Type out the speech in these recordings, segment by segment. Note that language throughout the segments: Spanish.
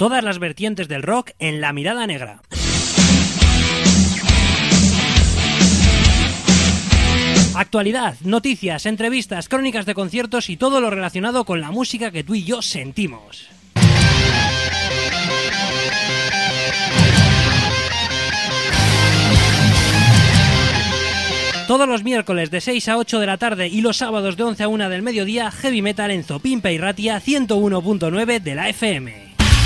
Todas las vertientes del rock en La Mirada Negra. Actualidad, noticias, entrevistas, crónicas de conciertos y todo lo relacionado con la música que tú y yo sentimos. Todos los miércoles de 6 a 8 de la tarde y los sábados de 11 a 1 del mediodía, Heavy Metal en Zopimpa y Ratia 101.9 de la FM.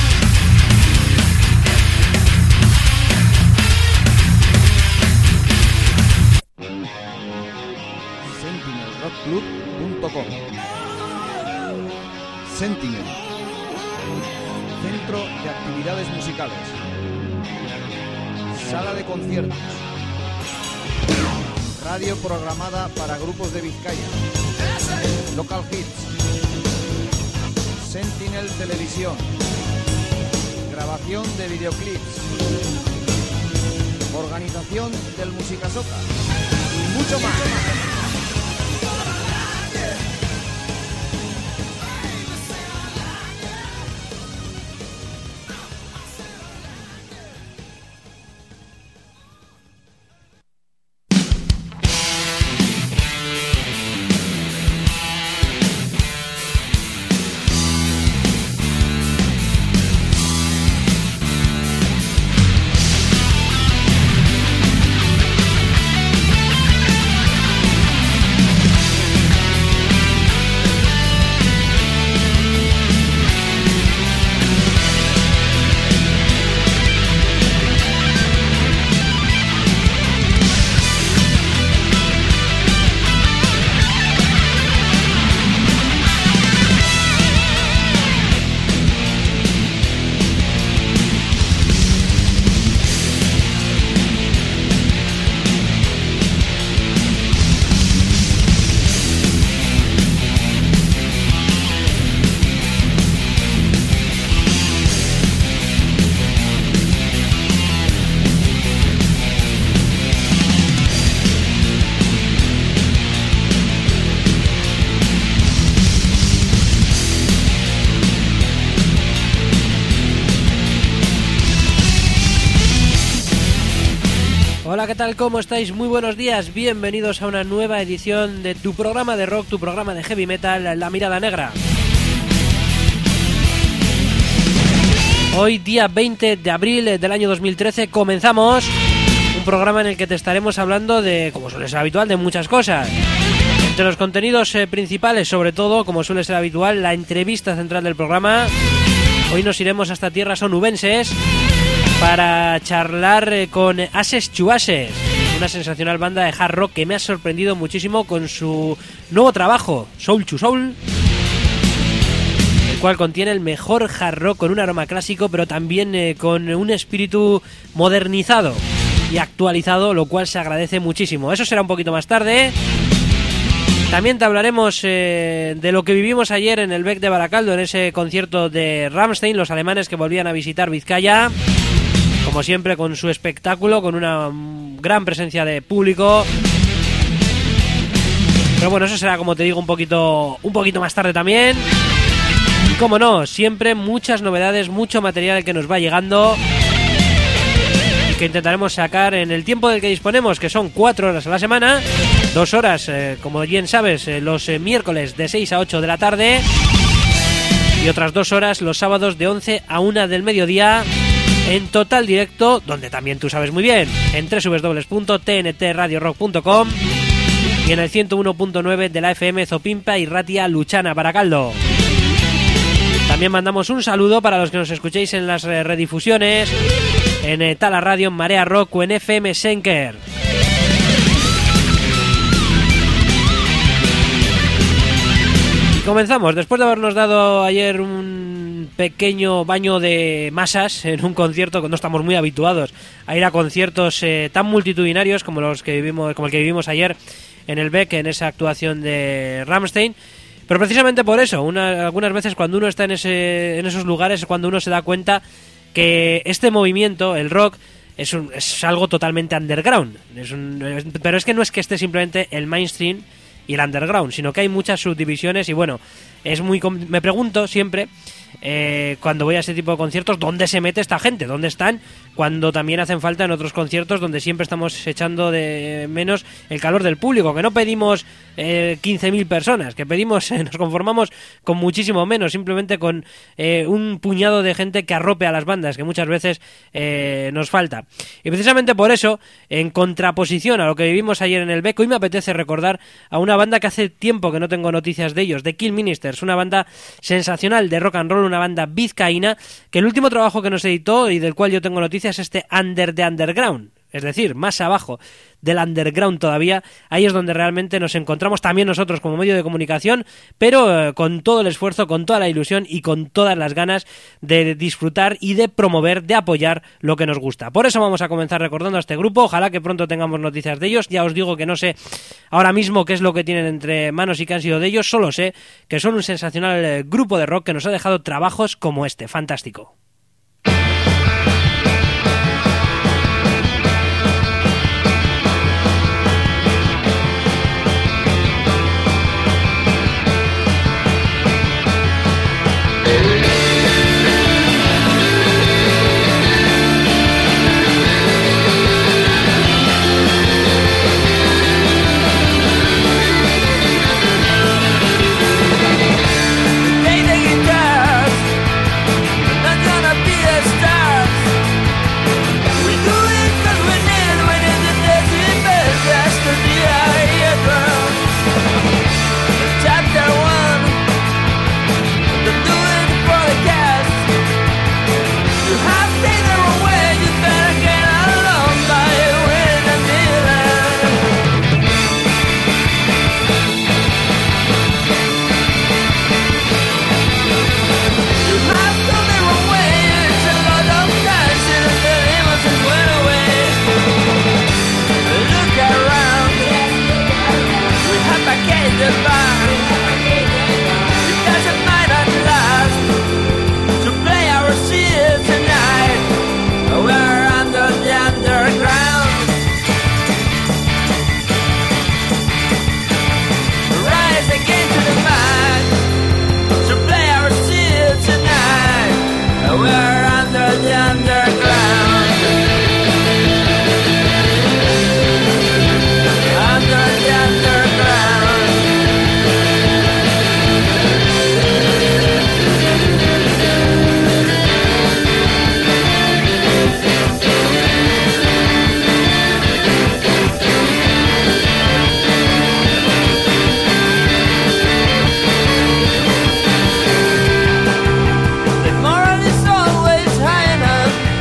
sentinelrockclub.com. Sentinel, centro de actividades musicales, sala de conciertos, radio programada para grupos de Vizcaya, local hits, Sentinel Televisión, grabación de videoclips, organización del Musicasoca y mucho más. Hola, ¿qué tal? ¿Cómo estáis? Muy buenos días, bienvenidos a una nueva edición de tu programa de rock, tu programa de heavy metal, La Mirada Negra. Hoy, día 20 de abril del año 2013, comenzamos un programa en el que te estaremos hablando de, como suele ser habitual, de muchas cosas. Entre los contenidos principales, sobre todo, como suele ser habitual, la entrevista central del programa. Hoy nos iremos hasta tierras onubenses para charlar con Ases to Ashes, una sensacional banda de hard rock que me ha sorprendido muchísimo con su nuevo trabajo, Soul to Soul, el cual contiene el mejor hard rock con un aroma clásico, pero también con un espíritu modernizado y actualizado, lo cual se agradece muchísimo. Eso será un poquito más tarde. También te hablaremos de lo que vivimos ayer en el Beck de Baracaldo, en ese concierto de Rammstein, los alemanes que volvían a visitar Vizcaya. Como siempre, con su espectáculo, con una gran presencia de público. Pero bueno, eso será, como te digo, un poquito más tarde también. Y como no, siempre muchas novedades, mucho material que nos va llegando y que intentaremos sacar en el tiempo del que disponemos, que son 4 horas a la semana, 2 horas, como bien sabes, los miércoles de 6 a 8 de la tarde y otras 2 horas los sábados de 11 a 1 del mediodía. En total directo, donde también tú sabes muy bien, en www.tntradiorock.com y en el 101.9 de la FM Zopimpa y Ratia Luchana Baracaldo. También mandamos un saludo para los que nos escuchéis en las redifusiones, en Tala Radio, en Marea Rock o en FM Senker. Y comenzamos, después de habernos dado ayer un pequeño baño de masas en un concierto que no estamos muy habituados a ir a conciertos tan multitudinarios como el que vivimos ayer en el Beck, en esa actuación de Rammstein. Pero precisamente por eso, algunas veces cuando uno está en esos lugares es cuando uno se da cuenta que este movimiento, el rock, es algo totalmente underground. Pero es que no es que esté simplemente el mainstream y el underground, sino que hay muchas subdivisiones y bueno, me pregunto siempre, cuando voy a ese tipo de conciertos, ¿dónde se mete esta gente? ¿Dónde están? Cuando también hacen falta en otros conciertos donde siempre estamos echando de menos el calor del público, que no pedimos 15.000 personas, que pedimos, nos conformamos con muchísimo menos, simplemente con un puñado de gente que arrope a las bandas, que muchas veces nos falta. Y precisamente por eso, en contraposición a lo que vivimos ayer en el Beco, hoy me apetece recordar a una banda que hace tiempo que no tengo noticias de ellos, The Kill Ministers, una banda sensacional de rock and roll, una banda vizcaína, que el último trabajo que nos editó y del cual yo tengo noticias es este Under the Underground, es decir, más abajo del underground todavía. Ahí es donde realmente nos encontramos también nosotros como medio de comunicación, pero con todo el esfuerzo, con toda la ilusión y con todas las ganas de disfrutar y de promover, de apoyar lo que nos gusta. Por eso vamos a comenzar recordando a este grupo. Ojalá que pronto tengamos noticias de ellos. Ya os digo que no sé ahora mismo qué es lo que tienen entre manos y qué han sido de ellos. Solo sé que son un sensacional grupo de rock que nos ha dejado trabajos como este, fantástico. The moral is always high enough.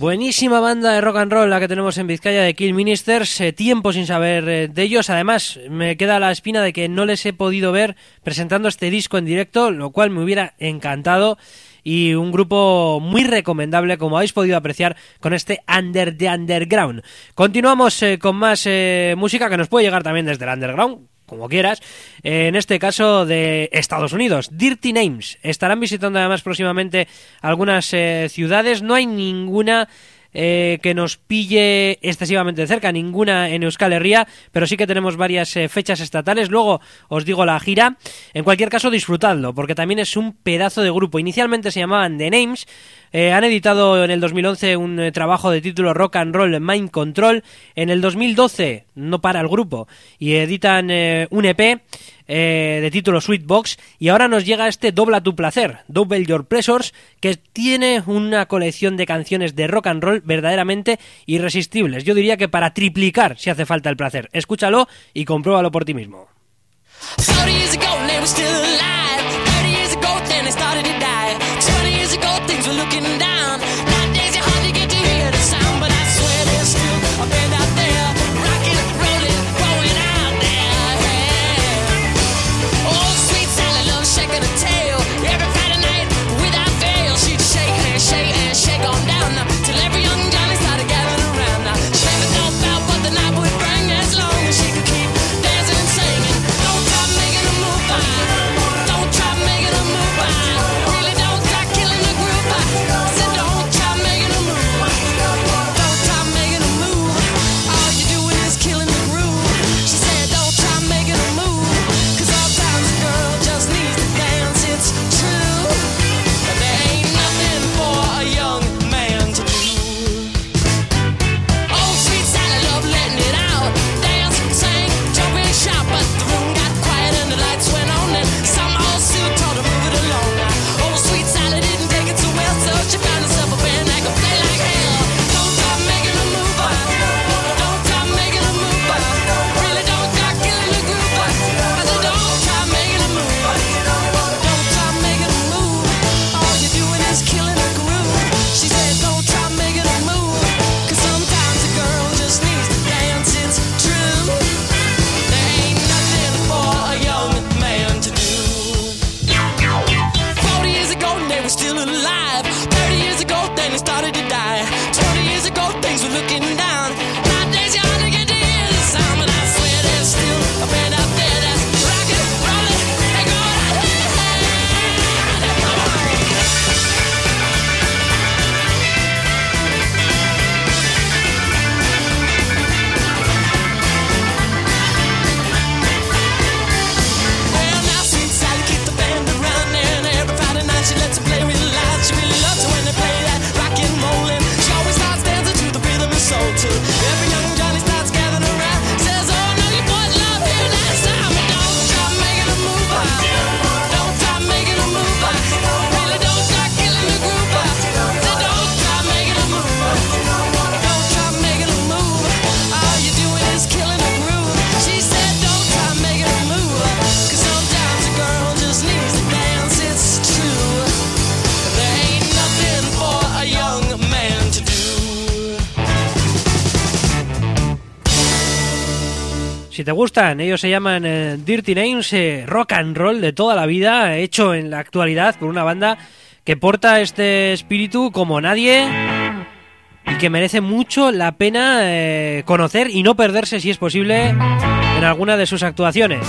Buenísima banda de rock and roll la que tenemos en Vizcaya, de Kill Ministers. Tiempo sin saber de ellos. Además, me queda la espina de que no les he podido ver presentando este disco en directo, lo cual me hubiera encantado. Y un grupo muy recomendable, como habéis podido apreciar con este Under the Underground. Continuamos con más música que nos puede llegar también desde el Underground, como quieras, en este caso de Estados Unidos. Dirty Names estarán visitando además próximamente algunas ciudades. No hay ninguna que nos pille excesivamente cerca, ninguna en Euskal Herria, pero sí que tenemos varias fechas estatales. Luego os digo la gira. En cualquier caso, disfrutadlo, porque también es un pedazo de grupo. Inicialmente se llamaban The Names. Han editado en el 2011 un trabajo de título Rock and Roll Mind Control. En el 2012 no para el grupo y editan un EP de título Sweet Box, y ahora nos llega este Dobla tu placer, Double Your Pleasures, que tiene una colección de canciones de rock and roll verdaderamente irresistibles. Yo diría que para triplicar si hace falta el placer. Escúchalo y compruébalo por ti mismo. Si te gustan, ellos se llaman Dirty Names, rock and roll de toda la vida, hecho en la actualidad por una banda que porta este espíritu como nadie y que merece mucho la pena conocer y no perderse, si es posible, en alguna de sus actuaciones.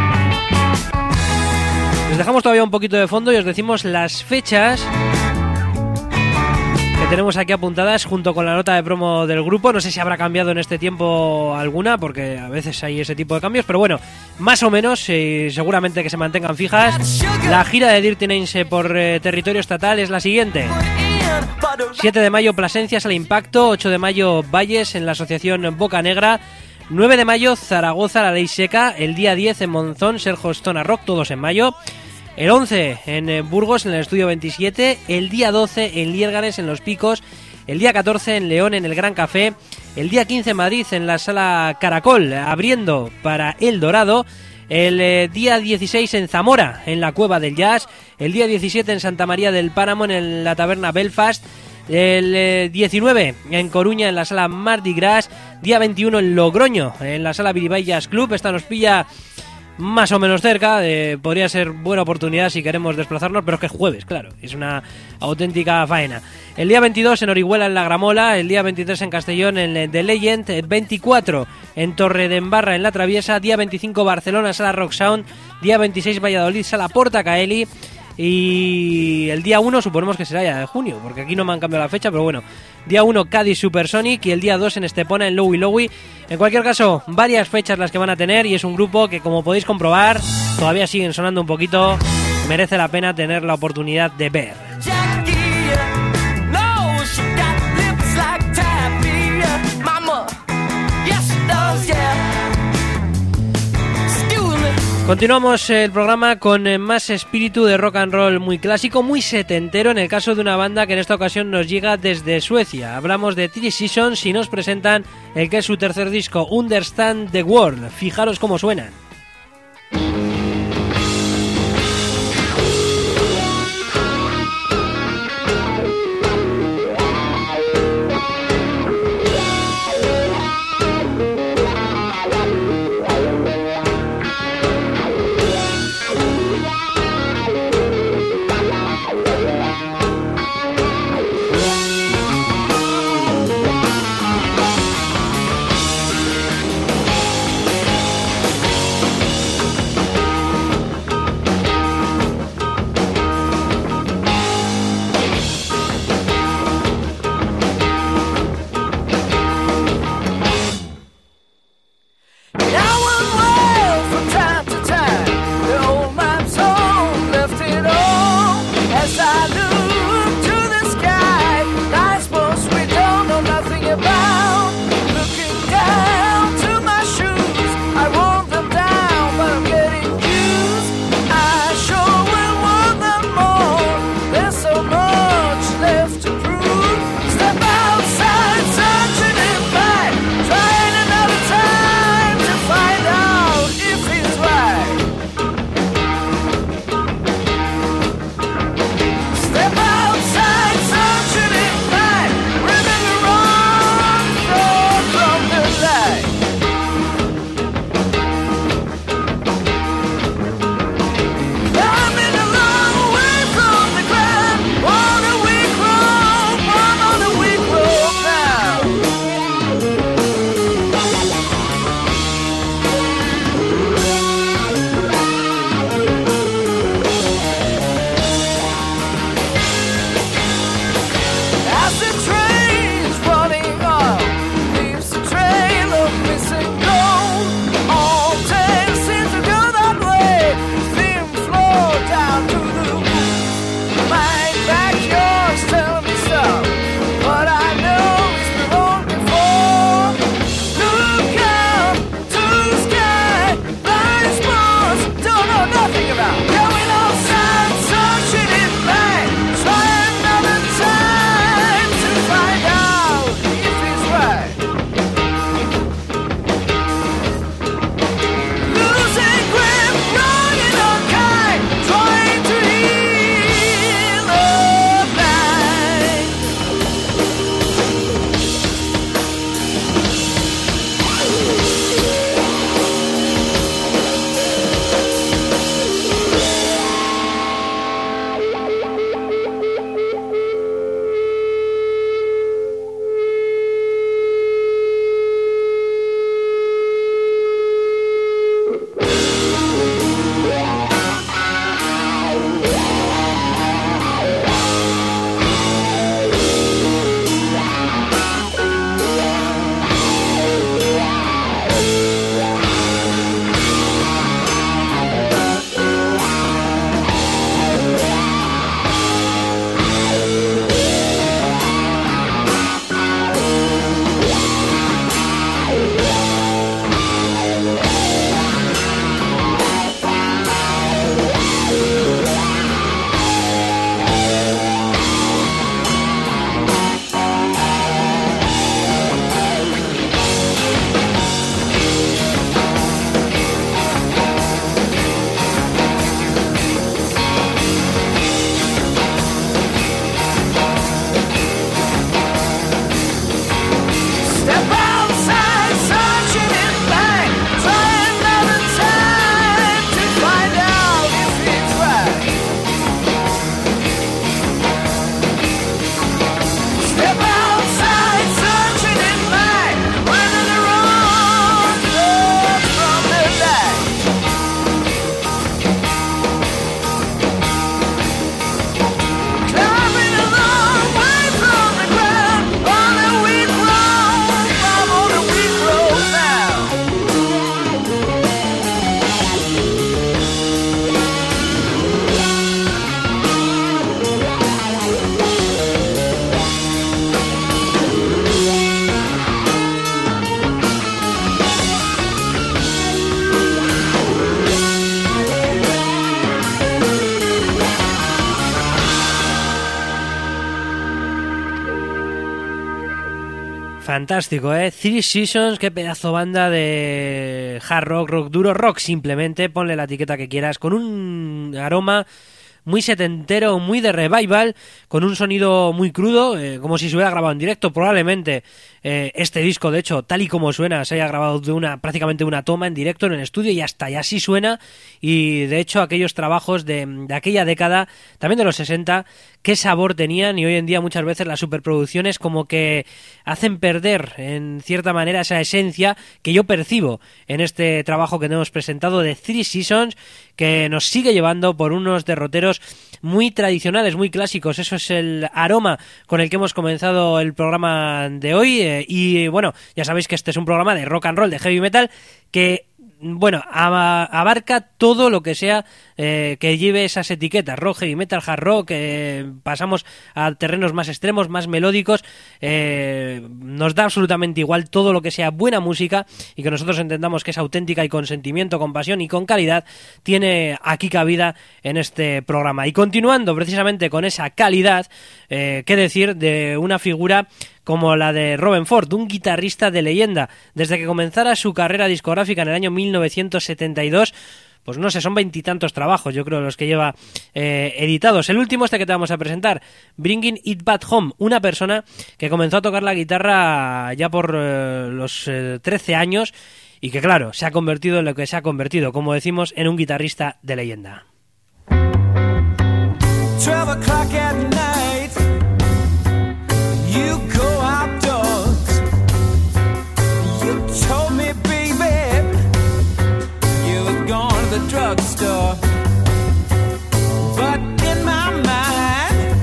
Les dejamos todavía un poquito de fondo y os decimos las fechas que tenemos aquí apuntadas junto con la nota de promo del grupo. No sé si habrá cambiado en este tiempo alguna, porque a veces hay ese tipo de cambios, pero bueno, más o menos, seguramente que se mantengan fijas. La gira de Dirty Names por territorio estatal es la siguiente: 7 de mayo Plasencia, Sala Impacto. 8 de mayo Valles, en la asociación Boca Negra. 9 de mayo Zaragoza, La Ley Seca. El día 10 en Monzón, Sergio Stona Rock, todos en mayo. El 11 en Burgos, en el Estudio 27. El día 12 en Liérganes, en Los Picos. El día 14 en León, en el Gran Café. El día 15 en Madrid, en la Sala Caracol, abriendo para El Dorado. El día 16 en Zamora, en la Cueva del Jazz. El día 17 en Santa María del Páramo, en la Taberna Belfast. El 19 en Coruña en la sala Mardi Gras, día 21 en Logroño en la sala Biribay Jazz Club. Esta nos pilla más o menos cerca, podría ser buena oportunidad si queremos desplazarnos, pero es que es jueves, claro, es una auténtica faena. El día 22 en Orihuela en La Gramola, el día 23 en Castellón en The Legend, el 24 en Torredembarra en La Traviesa, día 25 Barcelona sala Rock Sound, día 26 Valladolid sala Porta Caeli. Y el día 1 suponemos que será ya de junio, porque aquí no me han cambiado la fecha, pero bueno, día 1 Cádiz Supersonic y el día 2 en Estepona en Lowy Lowy. En cualquier caso, varias fechas las que van a tener y es un grupo que, como podéis comprobar, todavía siguen sonando un poquito, merece la pena tener la oportunidad de ver. Continuamos el programa con más espíritu de rock and roll muy clásico, muy setentero, en el caso de una banda que en esta ocasión nos llega desde Suecia. Hablamos de Three Seasons y nos presentan el que es su tercer disco, Understand the World. Fijaros cómo suenan. Fantástico, ¿eh? Three Seasons, qué pedazo banda de hard rock, rock duro, rock simplemente, ponle la etiqueta que quieras, con un aroma muy setentero, muy de revival, con un sonido muy crudo, como si se hubiera grabado en directo. Probablemente este disco, de hecho, tal y como suena, se haya grabado de prácticamente una toma en directo en el estudio y hasta y así suena. Y de hecho aquellos trabajos de aquella década, también de los 60, qué sabor tenían, y hoy en día muchas veces las superproducciones como que hacen perder en cierta manera esa esencia que yo percibo en este trabajo que tenemos presentado de Three Seasons, que nos sigue llevando por unos derroteros muy tradicionales, muy clásicos. Eso es el aroma con el que hemos comenzado el programa de hoy, y bueno, ya sabéis que este es un programa de rock and roll, de heavy metal, que bueno, abarca todo lo que sea que lleve esas etiquetas, rock, heavy metal, hard rock, pasamos a terrenos más extremos, más melódicos, nos da absolutamente igual todo lo que sea buena música y que nosotros entendamos que es auténtica y con sentimiento, con pasión y con calidad, tiene aquí cabida en este programa. Y continuando precisamente con esa calidad, qué decir de una figura como la de Robben Ford, un guitarrista de leyenda. Desde que comenzara su carrera discográfica en el año 1972, pues no sé, son 20 y tantos trabajos, yo creo, los que lleva editados. El último que te vamos a presentar, Bringing It Back Home, una persona que comenzó a tocar la guitarra ya por los 13 años y que, claro, se ha convertido en lo que se ha convertido, como decimos, en un guitarrista de leyenda. 12 o'clock at night, you go outdoors. You told me, baby, you had gone to the drugstore. But in my mind,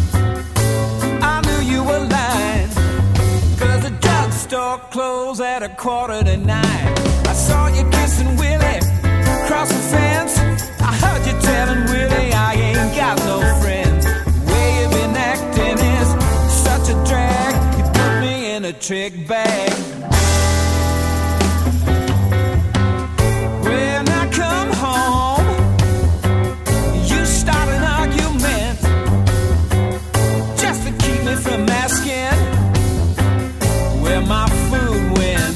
I knew you were lying, 'cause the drugstore closed at 8:45. I saw you kissing Willie across the fence. I heard you telling Willie I ain't got no friends. The way you've been acting is such a drag. You put me in a trick bag. When I come home, you start an argument just to keep me from asking where my food went.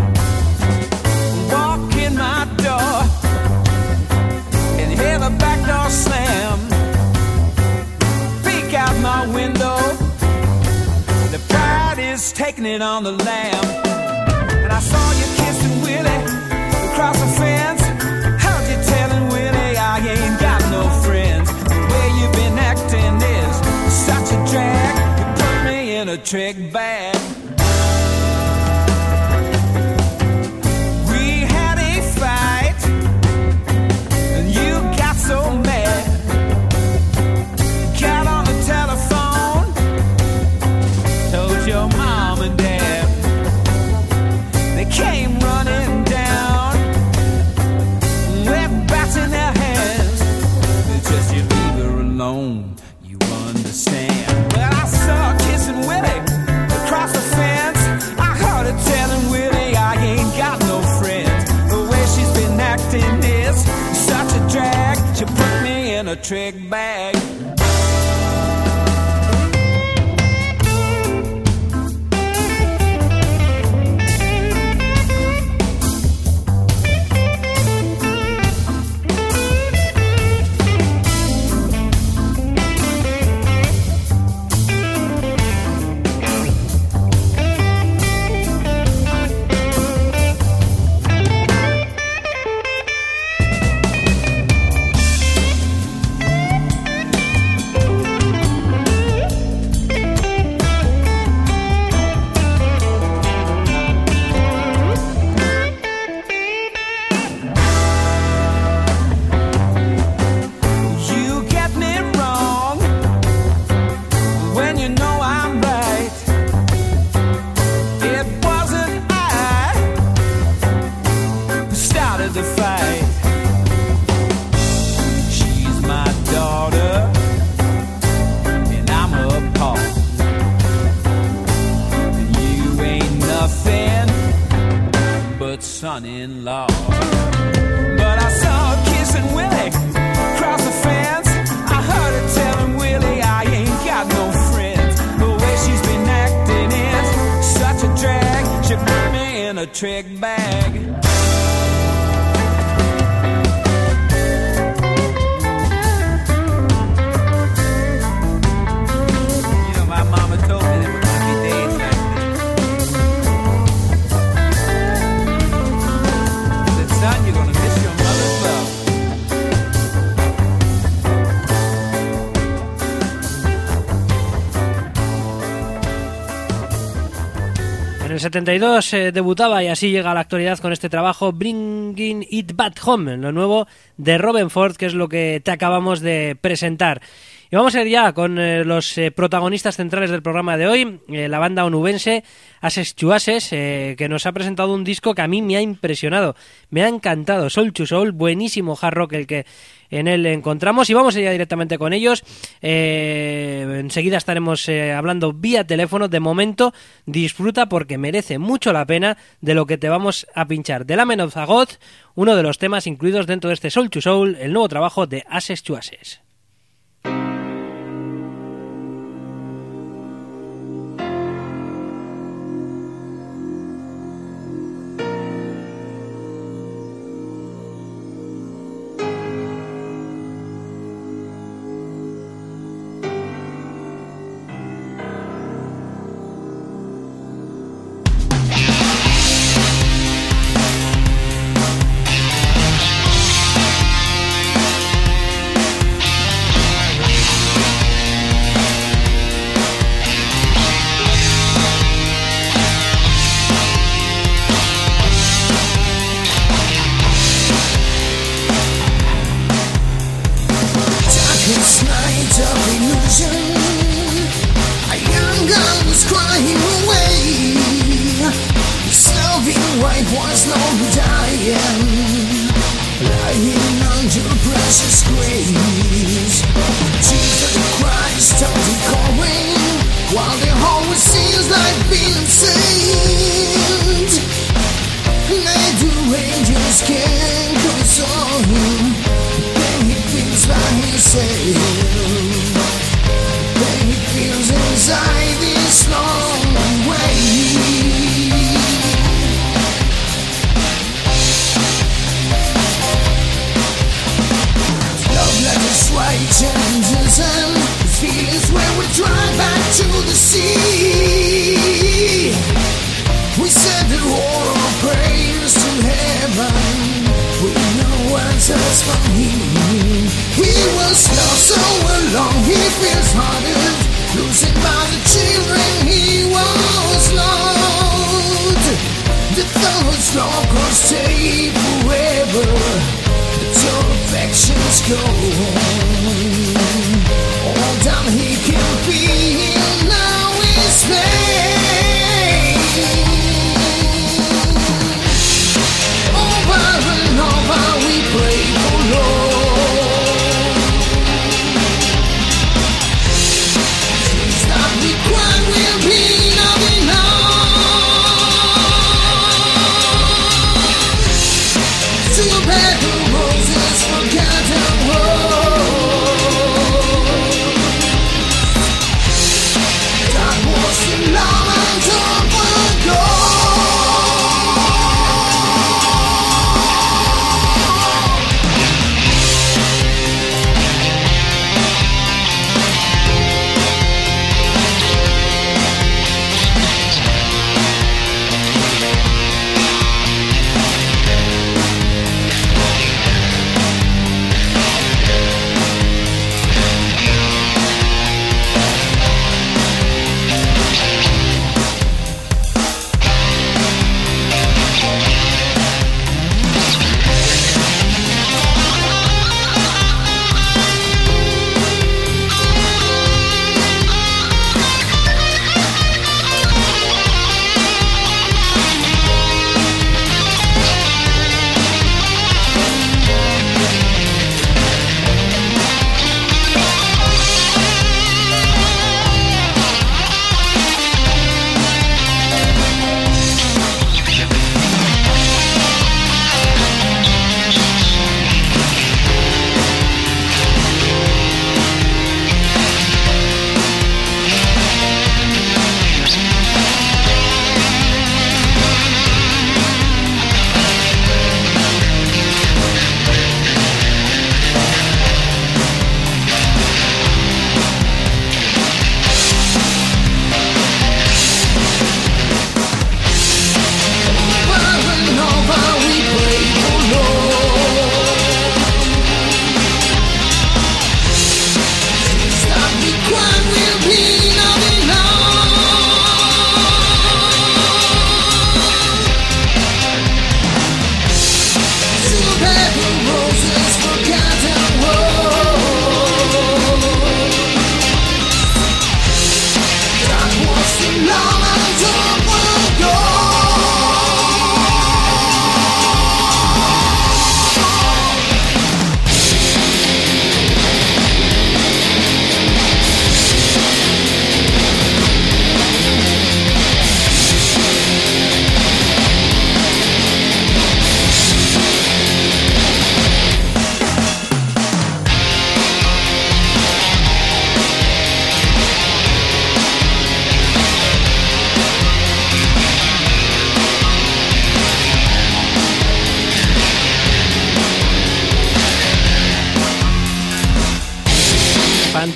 Walk in my door and hear the back door slam. Peek out my window, the pride is taking it on the lam. And I saw you kissing Willie across the fence. Heard you telling Willie I ain't got no friends. The way you've been acting is such a drag. You put me in a trick bag. We had a fight and you got so mad. Got on the telephone, told your mom and dad. They came running down with bats in their hands. It's just you leave her alone, you understand. Well, I saw her kissing Willie across the fence. I heard her telling Willie I ain't got no friends. The way she's been acting is such a drag. She put me in a trick bag. Son-in-law. But I saw her kissing Willie across the fence. I heard her telling Willie I ain't got no friends. The way she's been acting is such a in a trick bag. You know, my mama told me there were gonna be days like this. Said, son, you're gonna miss your mother's love. En el 72 debutaba y así llega a la actualidad con este trabajo Bringing It Back Home, lo nuevo de Robben Ford, que es lo que te acabamos de presentar. Y vamos a ir ya con los protagonistas centrales del programa de hoy, la banda onubense Ashes to Ashes, que nos ha presentado un disco que a mí me ha impresionado, me ha encantado, Soul to Soul, buenísimo hard rock el que en él encontramos, y vamos a ir directamente con ellos. Enseguida estaremos hablando vía teléfono. De momento disfruta porque merece mucho la pena de lo que te vamos a pinchar. The Lament of the God, uno de los temas incluidos dentro de este Soul to Soul, el nuevo trabajo de Ashes to Ashes. To a bed of roses, forgotten world.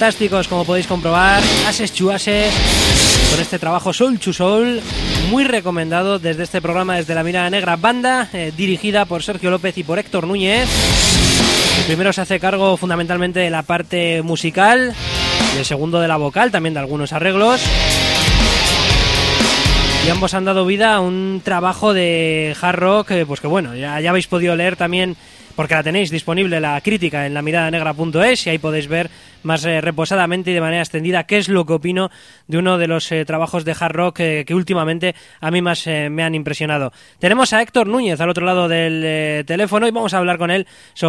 fantásticos, como podéis comprobar, Ases to Ases, con este trabajo Soul to Soul, muy recomendado desde este programa, desde La Mirada Negra, banda dirigida por Sergio López y por Héctor Núñez. El primero se hace cargo fundamentalmente de la parte musical y el segundo de la vocal, también de algunos arreglos. Y ambos han dado vida a un trabajo de hard rock, pues que bueno, ya habéis podido leer también, porque la tenéis disponible la crítica en lamiradanegra.es, y ahí podéis ver más reposadamente y de manera extendida qué es lo que opino de uno de los trabajos de hard rock que últimamente a mí más me han impresionado. Tenemos a Héctor Núñez al otro lado del teléfono y vamos a hablar con él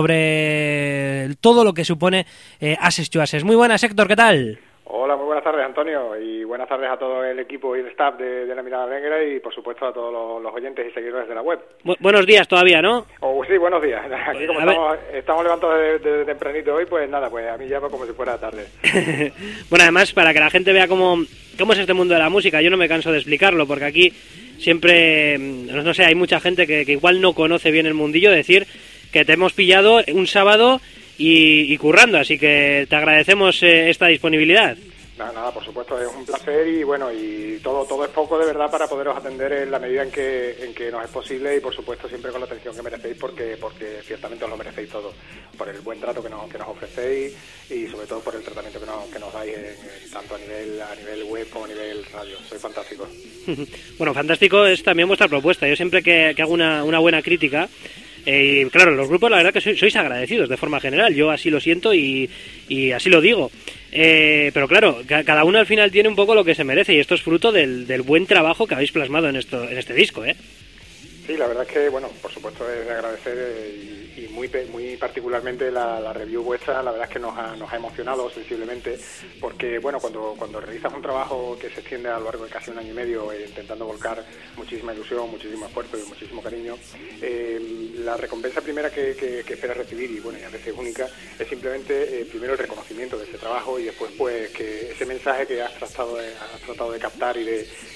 sobre todo lo que supone Ases to Ases. Muy buenas, Héctor, ¿qué tal? Hola, muy buenas tardes, Antonio, y buenas tardes a todo el equipo y el staff de La Mirada Negra y, por supuesto, a todos los oyentes y seguidores de la web. Buenos días todavía, ¿no? Sí, buenos días. Aquí como estamos levantados de tempranito hoy, pues nada, pues a mí ya va como si fuera tarde. Bueno, además, para que la gente vea cómo es este mundo de la música, yo no me canso de explicarlo, porque aquí siempre, no sé, hay mucha gente que igual no conoce bien el mundillo, decir que te hemos pillado un sábado y currando, así que te agradecemos esta disponibilidad. Nada, por supuesto, es un placer y bueno, y todo es poco de verdad para poderos atender en la medida en que nos es posible y por supuesto siempre con la atención que merecéis porque ciertamente os lo merecéis todo, por el buen trato que nos ofrecéis y sobre todo por el tratamiento que nos dais tanto a nivel web como a nivel radio. Sois fantásticos. Bueno, fantástico es también vuestra propuesta. Yo siempre que hago una buena crítica, y claro, los grupos la verdad que sois agradecidos de forma general, yo así lo siento y así lo digo, pero claro, cada uno al final tiene un poco lo que se merece y esto es fruto del buen trabajo que habéis plasmado en este disco, ¿eh? Sí, la verdad es que, bueno, por supuesto es de agradecer y muy particularmente la review vuestra, la verdad es que nos ha emocionado sensiblemente porque, bueno, cuando realizas un trabajo que se extiende a lo largo de casi un año y medio intentando volcar muchísima ilusión, muchísimo esfuerzo y muchísimo cariño, la recompensa primera que esperas recibir, y bueno, y a veces única, es simplemente primero el reconocimiento de ese trabajo y después pues que ese mensaje que has tratado de captar y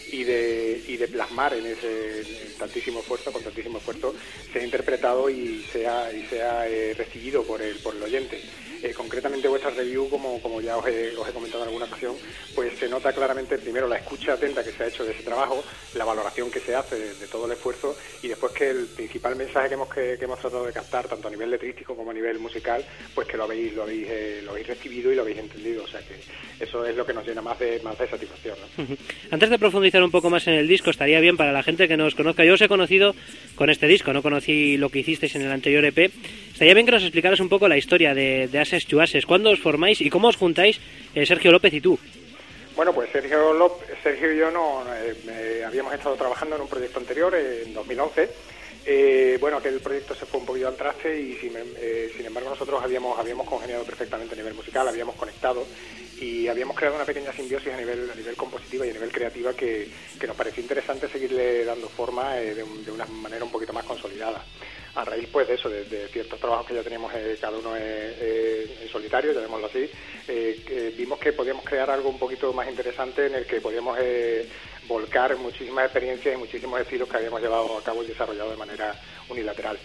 de plasmar en tantísimo esfuerzo sea interpretado y sea recibido por el oyente. Concretamente vuestra review, como ya os he comentado en alguna ocasión, pues se nota claramente primero la escucha atenta que se ha hecho de ese trabajo, la valoración que se hace de todo el esfuerzo y después que el principal mensaje que hemos tratado de captar tanto a nivel letrístico como a nivel musical, pues que lo habéis recibido y lo habéis entendido, o sea que eso es lo que nos llena más de satisfacción, ¿no? Antes de profundizar un poco más en el disco, estaría bien para la gente que nos conozca, yo os he conocido con este disco, no conocí lo que hicisteis en el anterior EP, estaría bien que nos explicaras un poco la historia de Ases to Ases, ¿cuándo os formáis y cómo os juntáis Sergio López y tú? Bueno, pues Sergio y yo habíamos estado trabajando en un proyecto anterior, en 2011. Bueno, aquel proyecto se fue un poquito al traste y sin embargo nosotros habíamos congeniado perfectamente a nivel musical, habíamos conectado y habíamos creado una pequeña simbiosis a nivel compositiva y a nivel creativa que nos pareció interesante seguirle dando forma de una manera un poquito más consolidada. A raíz pues de eso, de ciertos trabajos que ya teníamos cada uno en solitario, llamémoslo así, vimos que podíamos crear algo un poquito más interesante en el que podíamos volcar muchísimas experiencias y muchísimos estilos que habíamos llevado a cabo y desarrollado de manera unilateral.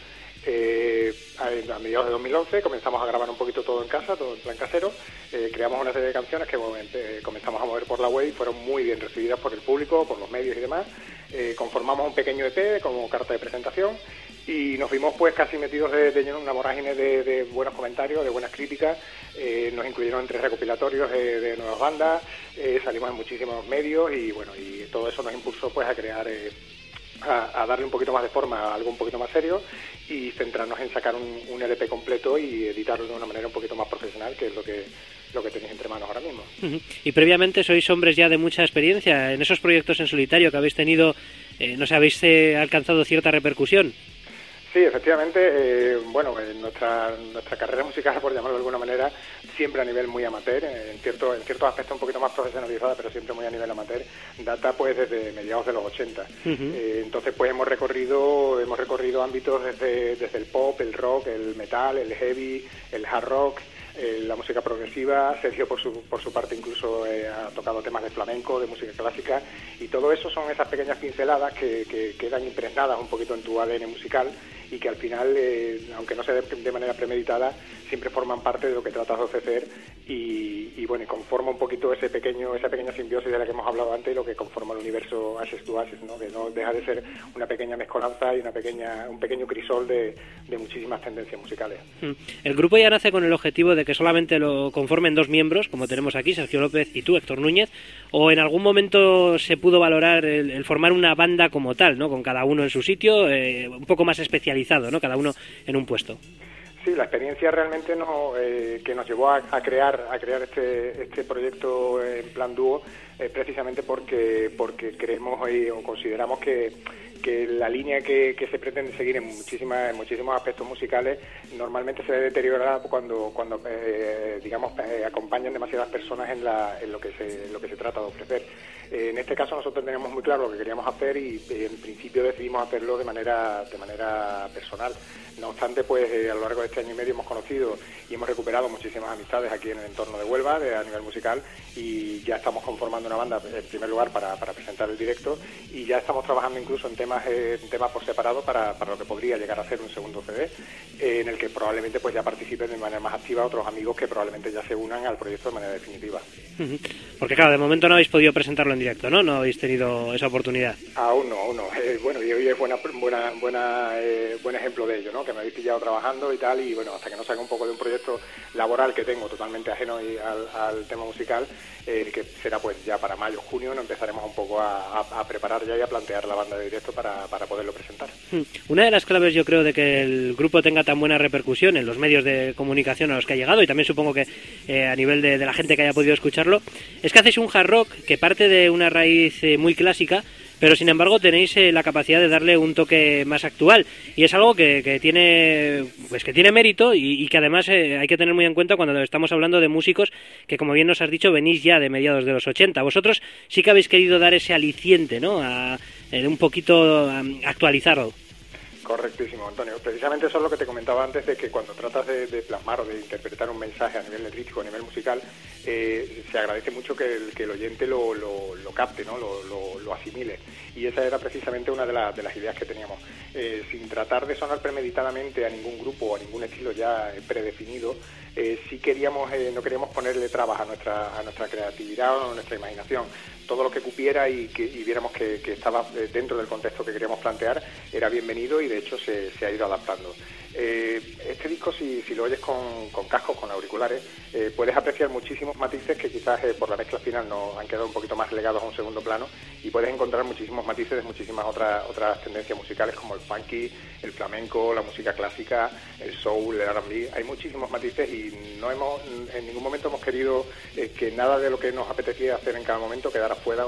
A mediados de 2011 comenzamos a grabar un poquito todo en casa, todo en plan casero, creamos una serie de canciones que comenzamos a mover por la web y fueron muy bien recibidas por el público, por los medios y demás. Conformamos un pequeño EP como carta de presentación y nos vimos pues casi metidos de lleno en una vorágine de buenos comentarios, de buenas críticas. Nos incluyeron en 3 recopilatorios de nuevas bandas, salimos en muchísimos medios y bueno, y todo eso nos impulsó pues a crear a darle un poquito más de forma a algo un poquito más serio y centrarnos en sacar un LP completo y editarlo de una manera un poquito más profesional, que es lo que tenéis entre manos ahora mismo. Y previamente sois hombres ya de mucha experiencia en esos proyectos en solitario que habéis tenido, no sé, habéis alcanzado cierta repercusión. Sí, efectivamente, bueno, nuestra carrera musical, por llamarlo de alguna manera, siempre a nivel muy amateur, en ciertos aspectos un poquito más profesionalizada, pero siempre muy a nivel amateur, data pues desde mediados de los 80. Entonces pues hemos recorrido ámbitos desde el pop, el rock, el metal, el heavy, el hard rock, la música progresiva. Sergio por su parte incluso ha tocado temas de flamenco, de música clásica, y todo eso son esas pequeñas pinceladas que quedan impregnadas un poquito en tu ADN musical y que al final, aunque no sea de manera premeditada, siempre forman parte de lo que tratas de ofrecer y bueno, y conforma un poquito esa pequeña simbiosis de la que hemos hablado antes y lo que conforma el universo Ashes to Ashes, ¿no? Que no deja de ser una pequeña mezcolanza y un pequeño crisol de muchísimas tendencias musicales. El grupo ya nace con el objetivo de que solamente lo conformen 2 miembros, como tenemos aquí, Sergio López y tú, Héctor Núñez, o en algún momento se pudo valorar el formar una banda como tal, ¿no? Con cada uno en su sitio, un poco más especializado, ¿no? Cada uno en un puesto. Sí, la experiencia realmente que nos llevó a crear este proyecto en plan dúo, precisamente porque creemos o consideramos que la línea que se pretende seguir en muchísimos aspectos musicales normalmente se ve deteriorada cuando acompañan demasiadas personas en lo que se trata de ofrecer. En este caso nosotros teníamos muy claro lo que queríamos hacer y en principio decidimos hacerlo de manera personal. No obstante, pues a lo largo de este año y medio hemos conocido y hemos recuperado muchísimas amistades aquí en el entorno de Huelva a nivel musical y ya estamos conformando una banda en primer lugar para presentar el directo y ya estamos trabajando incluso en temas por separado para lo que podría llegar a ser un segundo CD en el que probablemente pues ya participen de manera más activa otros amigos que probablemente ya se unan al proyecto de manera definitiva. Porque claro, de momento no habéis podido presentarlo en directo, ¿no? No habéis tenido esa oportunidad. Aún no. Bueno, y hoy es buen ejemplo de ello, ¿no? Que me habéis pillado trabajando y tal, y bueno, hasta que no salga un poco de un proyecto laboral que tengo totalmente ajeno al tema musical, que será pues ya para mayo, junio, nos empezaremos un poco a preparar ya y a plantear la banda de directo para poderlo presentar. Una de las claves, yo creo, de que el grupo tenga tan buena repercusión en los medios de comunicación a los que ha llegado, y también supongo que a nivel de la gente que haya podido escucharlo, es que hacéis un hard rock que parte de una raíz muy clásica, pero sin embargo tenéis la capacidad de darle un toque más actual, y es algo que tiene mérito y que además hay que tener muy en cuenta cuando estamos hablando de músicos que, como bien nos has dicho, venís ya de mediados de los 80. Vosotros sí que habéis querido dar ese aliciente, ¿no? Un poquito actualizarlo. Correctísimo, Antonio. Precisamente eso es lo que te comentaba antes, de que cuando tratas de plasmar o de interpretar un mensaje a nivel letrístico, a nivel musical, se agradece mucho que el oyente lo capte, ¿no? Lo asimile. Y esa era precisamente una de las ideas que teníamos. Sin tratar de sonar premeditadamente a ningún grupo o a ningún estilo ya predefinido, sí no queríamos ponerle trabas a nuestra creatividad o a nuestra imaginación. Todo lo que cupiera y viéramos que estaba dentro del contexto que queríamos plantear era bienvenido y de hecho se ha ido adaptando. Este disco, si lo oyes con cascos, con auriculares, puedes apreciar muchísimos matices que quizás por la mezcla final nos han quedado un poquito más relegados a un segundo plano, y puedes encontrar muchísimos matices de muchísimas otras tendencias musicales como el funky, el flamenco, la música clásica, el soul, el R&B. Hay muchísimos matices y en ningún momento hemos querido que nada de lo que nos apetecía hacer en cada momento quedara fuera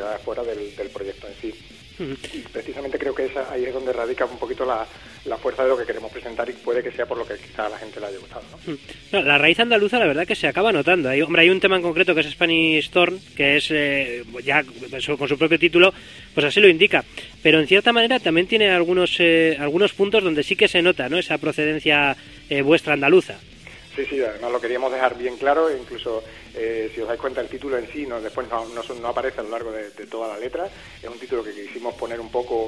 del proyecto en sí. Y precisamente creo que ahí es donde radica un poquito la fuerza de lo que queremos presentar, y puede que sea por lo que quizá a la gente le haya gustado, ¿no? No, la raíz andaluza, la verdad que se acaba notando. Hay un tema en concreto que es Spanish Storm, que es ya con su propio título, pues así lo indica. Pero en cierta manera también tiene algunos puntos donde sí que se nota, ¿no? Esa procedencia vuestra andaluza. Sí, además lo queríamos dejar bien claro, incluso si os dais cuenta el título en sí después no aparece a lo largo de toda la letra. Es un título que quisimos poner un poco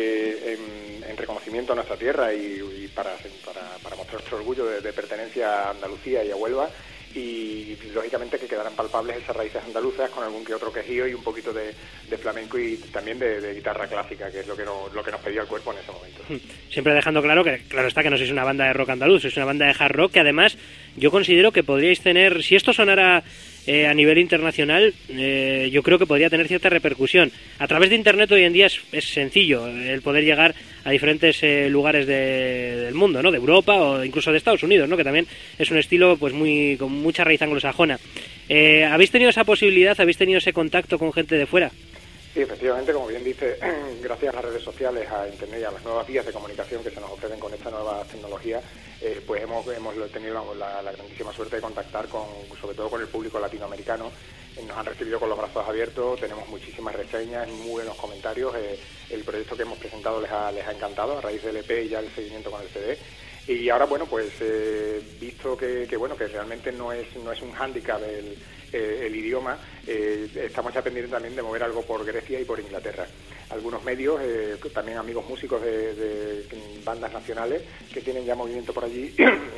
en reconocimiento a nuestra tierra y para mostrar nuestro orgullo de pertenencia a Andalucía y a Huelva, y lógicamente que quedaran palpables esas raíces andaluzas con algún que otro quejío y un poquito de flamenco y también de guitarra clásica, que es lo que nos pedía el cuerpo en ese momento. Siempre dejando claro que no sois una banda de rock andaluz, sois una banda de hard rock que además yo considero que podríais tener, si esto sonara a nivel internacional, yo creo que podría tener cierta repercusión. A través de internet hoy en día es sencillo el poder llegar a diferentes lugares del mundo, ¿no? De Europa o incluso de Estados Unidos, ¿no? Que también es un estilo pues con mucha raíz anglosajona. ¿Habéis tenido esa posibilidad? ¿Habéis tenido ese contacto con gente de fuera? Sí, efectivamente, como bien dice, gracias a las redes sociales, a Internet y a las nuevas vías de comunicación que se nos ofrecen con esta nueva tecnología, pues hemos tenido la grandísima suerte de contactar sobre todo con el público latinoamericano. Nos han recibido con los brazos abiertos, tenemos muchísimas reseñas, muy buenos comentarios. El proyecto que hemos presentado les ha encantado a raíz del EP y ya el seguimiento con el CD. Y ahora, bueno, pues visto que realmente no es un hándicap el idioma, estamos ya pendientes también de mover algo por Grecia y por Inglaterra. Algunos medios, también amigos músicos de bandas nacionales que tienen ya movimiento por allí,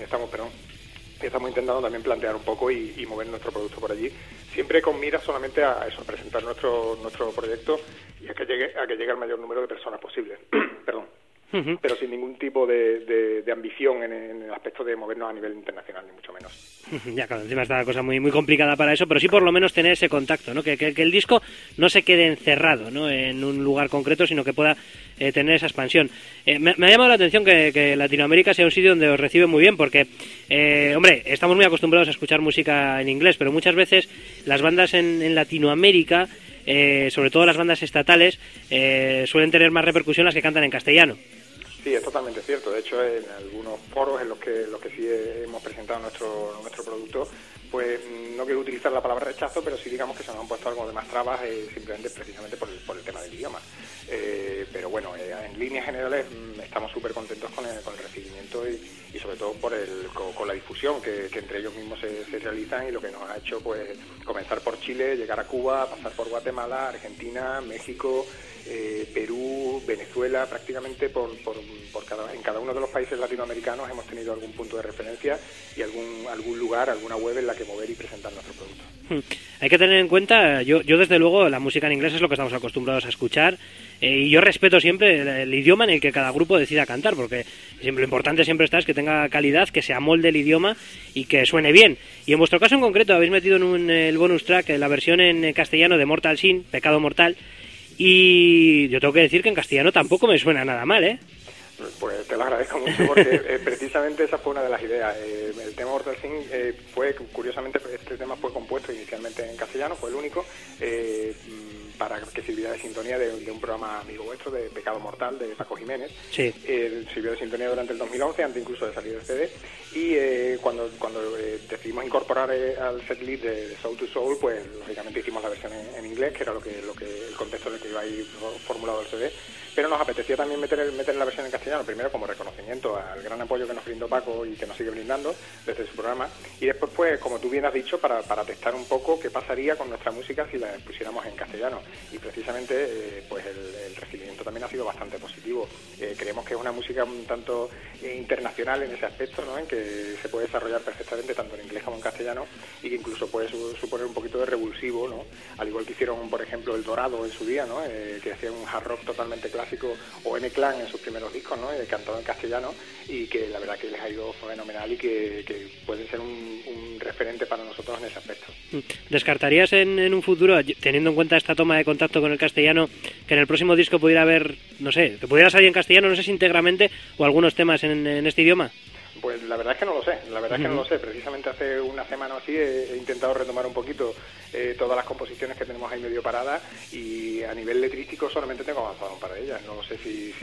estamos intentando también plantear un poco y mover nuestro producto por allí, siempre con miras solamente a eso, a presentar nuestro proyecto y a que llegue al mayor número de personas posible. Perdón. Uh-huh. Pero sin ningún tipo de ambición en el aspecto de movernos a nivel internacional, ni mucho menos. Ya, claro, encima está la cosa muy, muy complicada para eso, pero sí por lo menos tener ese contacto, ¿no? Que el disco no se quede encerrado, ¿no? En un lugar concreto, sino que pueda tener esa expansión. Me ha llamado la atención que Latinoamérica sea un sitio donde os recibe muy bien, porque, hombre, estamos muy acostumbrados a escuchar música en inglés, pero muchas veces las bandas en Latinoamérica, sobre todo las bandas estatales, suelen tener más repercusión las que cantan en castellano. Sí, es totalmente cierto. De hecho, en algunos foros en los que sí hemos presentado nuestro producto, pues no quiero utilizar la palabra rechazo, pero sí digamos que se nos han puesto algo de más trabas, simplemente precisamente por el tema del idioma. Pero bueno, en líneas generales estamos súper contentos con el recibimiento y sobre todo con la difusión que entre ellos mismos se realizan, y lo que nos ha hecho pues comenzar por Chile, llegar a Cuba, pasar por Guatemala, Argentina, México, Perú, Venezuela, prácticamente en cada uno de los países latinoamericanos hemos tenido algún punto de referencia y algún lugar, alguna web en la que mover y presentar nuestro producto. Hay que tener en cuenta, yo desde luego la música en inglés es lo que estamos acostumbrados a escuchar, y yo respeto siempre el idioma en el que cada grupo decida cantar, porque lo importante siempre es que tenga calidad, que se amolde el idioma y que suene bien. Y en vuestro caso en concreto habéis metido en el bonus track la versión en castellano de Mortal Sin, Pecado Mortal, y yo tengo que decir que en castellano tampoco me suena nada mal, ¿eh? Pues te lo agradezco mucho, porque precisamente esa fue una de las ideas. El tema Mortal Sin curiosamente, este tema fue compuesto inicialmente en castellano, fue el único, para que sirviera de sintonía de un programa amigo vuestro, de Pecado Mortal, de Paco Jiménez. Sí. Sirvió de sintonía durante el 2011, antes incluso de salir del CD, y cuando decidimos incorporar al setlist de Soul to Soul, pues lógicamente hicimos la versión en inglés, que era el contexto en el que iba a ir formulado el CD, pero nos apetecía también meter la versión en castellano, primero como reconocimiento al gran apoyo que nos brindó Paco y que nos sigue brindando desde su programa, y después, pues, como tú bien has dicho, para testar un poco qué pasaría con nuestra música si la pusiéramos en castellano. Y precisamente pues el recibimiento también ha sido bastante positivo. Creemos que es una música un tanto internacional en ese aspecto, ¿no? En que se puede desarrollar perfectamente tanto en inglés como en castellano, y que incluso puede suponer un poquito de revulsivo, ¿no? Al igual que hicieron, por ejemplo, El Dorado en su día, ¿no? Que hacían un hard rock totalmente clásico, o M-Clan en sus primeros discos, ¿no? Cantado en castellano, y que la verdad que les ha ido fenomenal y que pueden ser un referente para nosotros en ese aspecto. ¿Descartarías en un futuro, teniendo en cuenta esta toma de contacto con el castellano, que en el próximo disco pudiera haber, no sé, que pudiera salir en castellano, no sé si íntegramente, o algunos temas en este idioma? Pues la verdad es que no lo sé, que no lo sé. Precisamente hace una semana o así he intentado retomar un poquito todas las composiciones que tenemos ahí medio paradas, y a nivel letrístico solamente tengo avanzado para ellas. No sé si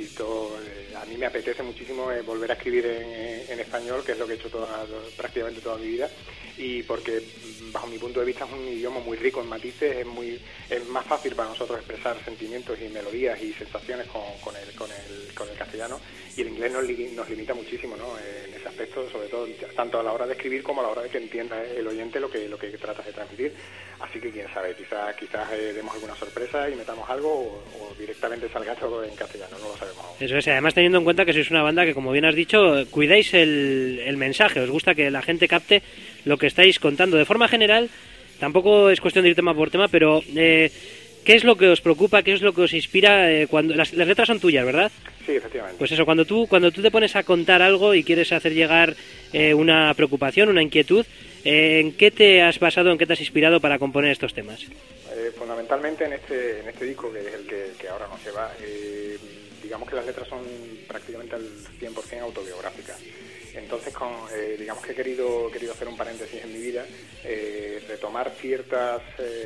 a mí me apetece muchísimo volver a escribir en español, que es lo que he hecho prácticamente toda mi vida, y porque bajo mi punto de vista es un idioma muy rico en matices, es más fácil para nosotros expresar sentimientos y melodías y sensaciones con el castellano, y el inglés nos limita muchísimo, ¿no? En ese aspecto, sobre todo tanto a la hora de escribir como a la hora de que entienda el oyente lo que tratas de transmitir. Así que quién sabe, quizás demos alguna sorpresa y metamos algo, o directamente salga todo en castellano, no lo sabemos aún. Eso es, además teniendo en cuenta que sois una banda que, como bien has dicho, cuidáis el mensaje, os gusta que la gente capte lo que estáis contando. De forma general, tampoco es cuestión de ir tema por tema, pero ¿qué es lo que os preocupa, qué es lo que os inspira cuando las letras son tuyas, verdad? Sí, efectivamente. Pues eso, cuando tú te pones a contar algo y quieres hacer llegar una preocupación, una inquietud, ¿en qué te has basado, en qué te has inspirado para componer estos temas? Fundamentalmente en este disco, que es el que ahora nos lleva, digamos que las letras son prácticamente al 100% autobiográficas. Entonces, digamos que he querido hacer un paréntesis en mi vida, retomar ciertas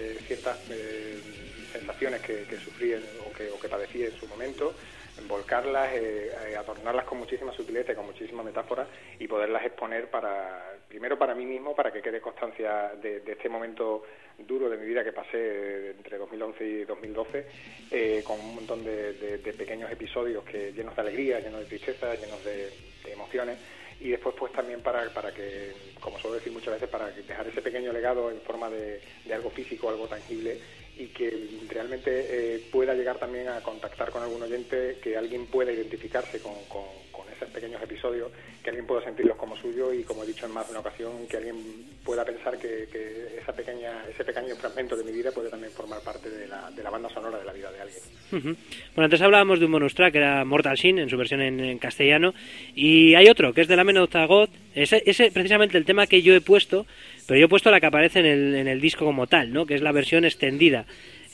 sensaciones que sufrí o que padecí en su momento, volcarlas, adornarlas con muchísima sutileza y con muchísima metáfora, y poderlas exponer primero para mí mismo, para que quede constancia de este momento duro de mi vida que pasé entre 2011 y 2012, con un montón de pequeños episodios llenos de alegría, llenos de tristeza, llenos de emociones, y después pues también para que, como suelo decir muchas veces, para dejar ese pequeño legado en forma de algo físico, algo tangible, y que realmente pueda llegar también a contactar con algún oyente, que alguien pueda identificarse con esos pequeños episodios, que alguien pueda sentirlos como suyo, y como he dicho en más de una ocasión, que alguien pueda pensar que ese pequeño fragmento de mi vida puede también formar parte de la banda sonora de la vida de alguien. Uh-huh. Bueno, antes hablábamos de un bonus track, que era Mortal Sin, en su versión en castellano, y hay otro, que es de la Men of God. Ese precisamente el tema que yo he puesto, pero yo he puesto la que aparece en el disco como tal, ¿no? Que es la versión extendida.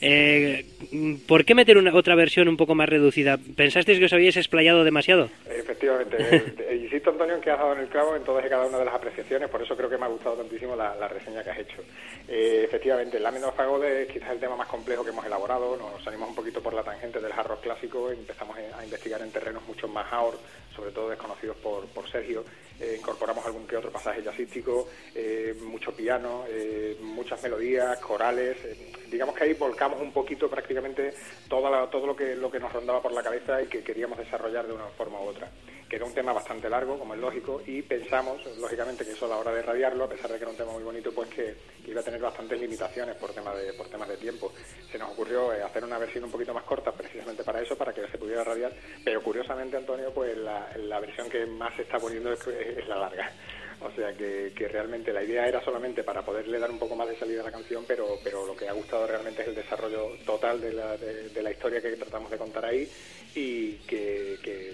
¿Por qué meter otra versión un poco más reducida? ¿Pensasteis que os habíais explayado demasiado? Efectivamente, insisto, Antonio, en que has dado en el clavo en todas y cada una de las apreciaciones, por eso creo que me ha gustado tantísimo la reseña que has hecho. Efectivamente, la Men of God es quizás el tema más complejo que hemos elaborado. Nos salimos un poquito por la tangente del hard rock clásico, empezamos a investigar en terrenos mucho más hour, sobre todo desconocidos por Sergio. Incorporamos algún que otro pasaje jazzístico, mucho piano, muchas melodías, corales. Digamos que ahí volcamos un poquito prácticamente todo lo que nos rondaba por la cabeza y que queríamos desarrollar de una forma u otra. Que era un tema bastante largo, como es lógico, y pensamos, lógicamente, que eso a la hora de radiarlo, a pesar de que era un tema muy bonito, pues que iba a tener bastantes limitaciones por temas de tiempo. Se nos ocurrió hacer una versión un poquito más corta, precisamente para eso, para que se pudiera radiar, pero curiosamente, Antonio, pues la versión que más se está poniendo es la larga. O sea que realmente la idea era solamente para poderle dar un poco más de salida a la canción, pero lo que ha gustado realmente es el desarrollo total de la historia que tratamos de contar ahí, y que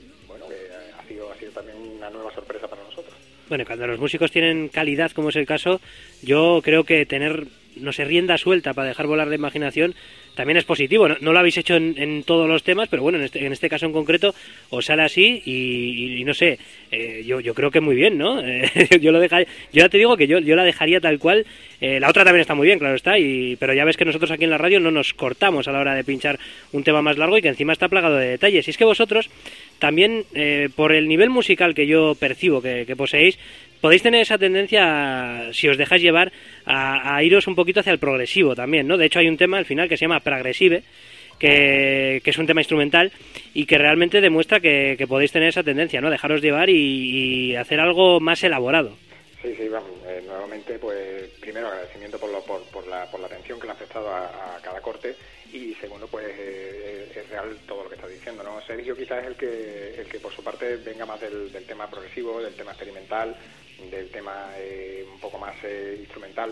ha sido también una nueva sorpresa para nosotros. Bueno, cuando los músicos tienen calidad, como es el caso, yo creo que tener, no sé, rienda suelta para dejar volar la imaginación también es positivo. No lo habéis hecho en todos los temas, pero bueno, en este caso en concreto os sale así y no sé, yo creo que muy bien, ¿no? Yo ya te digo que yo la dejaría tal cual. La otra también está muy bien, claro está, pero ya ves que nosotros aquí en la radio no nos cortamos a la hora de pinchar un tema más largo y que encima está plagado de detalles. Y es que vosotros también, por el nivel musical que yo percibo que poseéis, podéis tener esa tendencia, si os dejáis llevar, a iros un poquito hacia el progresivo también, ¿no? De hecho hay un tema al final que se llama Progressive, que es un tema instrumental y que realmente demuestra que podéis tener esa tendencia, ¿no? Dejaros llevar y hacer algo más elaborado. Sí, vamos, nuevamente, pues primero agradecimiento por la atención que le has prestado a cada corte, y segundo, pues es real todo lo que estás diciendo, ¿no? Sergio quizás es el que por su parte venga más del tema progresivo, del tema experimental, del tema un poco más instrumental,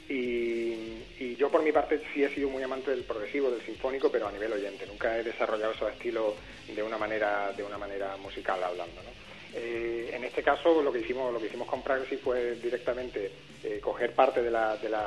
y yo por mi parte sí he sido muy amante del progresivo, del sinfónico, pero a nivel oyente. Nunca he desarrollado esos estilos de una manera musical hablando, ¿no? En este caso lo que hicimos con Progressive fue directamente coger parte de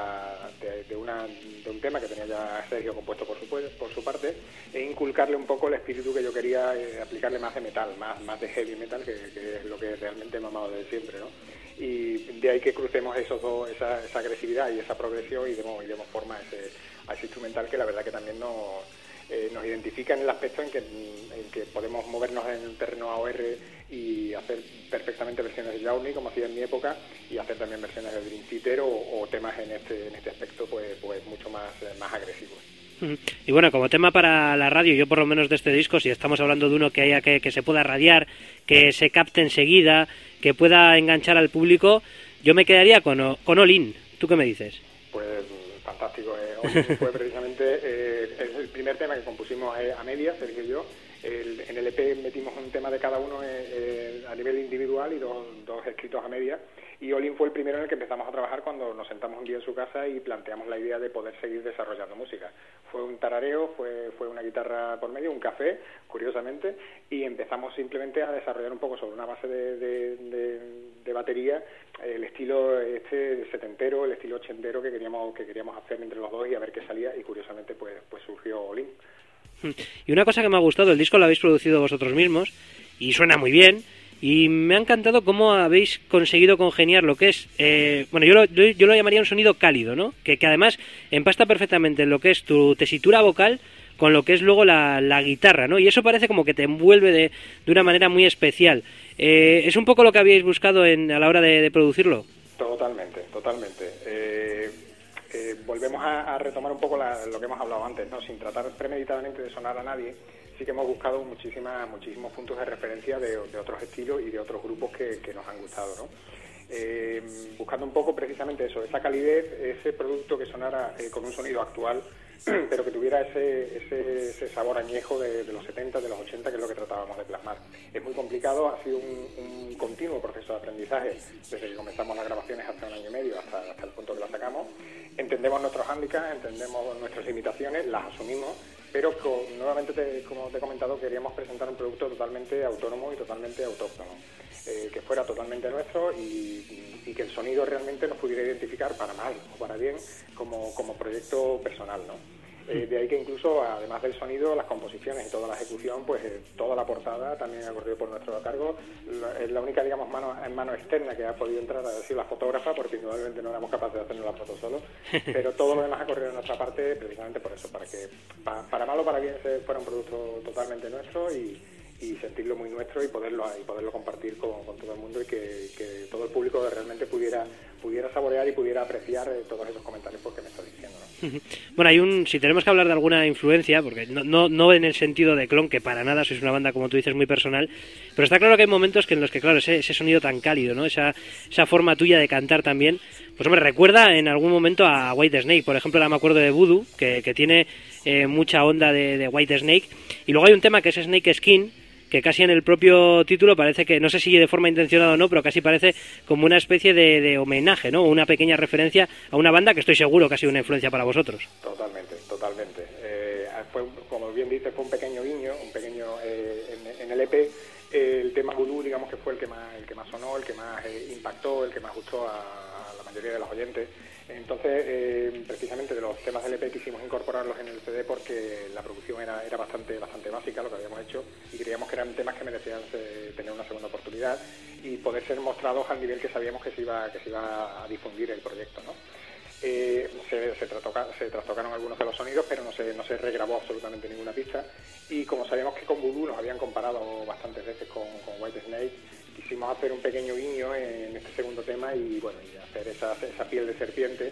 un tema que tenía ya Sergio compuesto por su parte, e inculcarle un poco el espíritu que yo quería, aplicarle más de metal, más de heavy metal, que es lo que realmente he mamado desde siempre, ¿no? Y de ahí que crucemos esa agresividad y esa progresión y demos forma a ese instrumental, que la verdad que también nos identifica en el aspecto en que podemos movernos en un terreno AOR y hacer perfectamente versiones de Journey, como hacía en mi época, y hacer también versiones de Dream Theater o temas en este aspecto pues mucho más agresivos. Y bueno, como tema para la radio, yo por lo menos de este disco, si estamos hablando de uno que haya que se pueda radiar, que se capte enseguida, que pueda enganchar al público, yo me quedaría con All In. ¿Tú qué me dices? Pues fantástico. All In fue precisamente el primer tema que compusimos a medias, Sergio y yo. En el EP metimos un tema de cada uno a nivel individual y dos escritos a medias, y All In fue el primero en el que empezamos a trabajar cuando nos sentamos un día en su casa y planteamos la idea de poder seguir desarrollando música. Fue un tarareo, fue una guitarra por medio, un café, curiosamente, y empezamos simplemente a desarrollar un poco sobre una base de batería el estilo setentero, el estilo ochentero que queríamos hacer entre los dos y a ver qué salía, y curiosamente pues surgió All In. Y una cosa que me ha gustado, el disco lo habéis producido vosotros mismos y suena muy bien, y me ha encantado cómo habéis conseguido congeniar lo que es, bueno, yo lo llamaría un sonido cálido, ¿no? Que además empasta perfectamente en lo que es tu tesitura vocal con lo que es luego la guitarra, ¿no? Y eso parece como que te envuelve de una manera muy especial. ¿Es un poco lo que habíais buscado a la hora de producirlo? Totalmente. volvemos a retomar un poco lo que hemos hablado antes, ¿no? Sin tratar premeditadamente de sonar a nadie, sí que hemos buscado muchísimos puntos de referencia de otros estilos y de otros grupos que nos han gustado, ¿no? Buscando un poco precisamente eso, esa calidez, ese producto que sonara con un sonido actual, pero que tuviera ese sabor añejo de los 70, de los 80, que es lo que tratábamos de plasmar. Es muy complicado, ha sido un continuo proceso de aprendizaje desde que comenzamos las grabaciones hasta 1 año y medio, hasta el punto que la sacamos. Entendemos nuestros hándicaps, entendemos nuestras limitaciones, las asumimos, pero nuevamente, como te he comentado, queríamos presentar un producto totalmente autónomo y totalmente autóctono, que fuera totalmente nuestro y que el sonido realmente nos pudiera identificar para mal o para bien como proyecto personal, ¿no? De ahí que incluso, además del sonido, las composiciones y toda la ejecución, pues toda la portada también ha corrido por nuestro cargo. Es la única, digamos, mano externa que ha podido entrar, ha sido la fotógrafa, porque indudablemente no éramos capaces de hacernos la foto solo, pero todo lo demás ha corrido de nuestra parte precisamente por eso, para que, para mal o para bien, fuera un producto totalmente nuestro y sentirlo muy nuestro y poderlo compartir con todo el mundo y que todo el público realmente pudiera saborear y pudiera apreciar todos esos comentarios que me estás diciendo, ¿no? Bueno, si tenemos que hablar de alguna influencia, porque no en el sentido de Clon, que para nada sois una banda, como tú dices, muy personal, pero está claro que hay momentos en los que, claro, ese sonido tan cálido, ¿no? Esa forma tuya de cantar también, pues hombre, recuerda en algún momento a Whitesnake. Por ejemplo, ahora me acuerdo de Voodoo, que tiene mucha onda de Whitesnake, y luego hay un tema que es Snake Skin, que casi en el propio título parece que, no sé si de forma intencionada o no, pero casi parece como una especie de homenaje, ¿no? Una pequeña referencia a una banda que estoy seguro que ha sido una influencia para vosotros. Totalmente. Como bien dices, fue un pequeño guiño, en el EP. El tema Voodoo, digamos que fue el que más sonó, el que más impactó, el que más gustó a la mayoría de los oyentes. Entonces, precisamente de los temas del EP quisimos incorporarlos en el CD porque la producción era bastante básica, lo que habíamos hecho, y creíamos que eran temas que merecían tener una segunda oportunidad y poder ser mostrados al nivel que sabíamos que se iba a difundir el proyecto, ¿no? Se trastocaron algunos de los sonidos, pero no se regrabó absolutamente ninguna pista, y como sabíamos que con Voodoo nos habían comparado bastantes veces con Whitesnake, quisimos hacer un pequeño guiño en este segundo tema y hacer esa piel de serpiente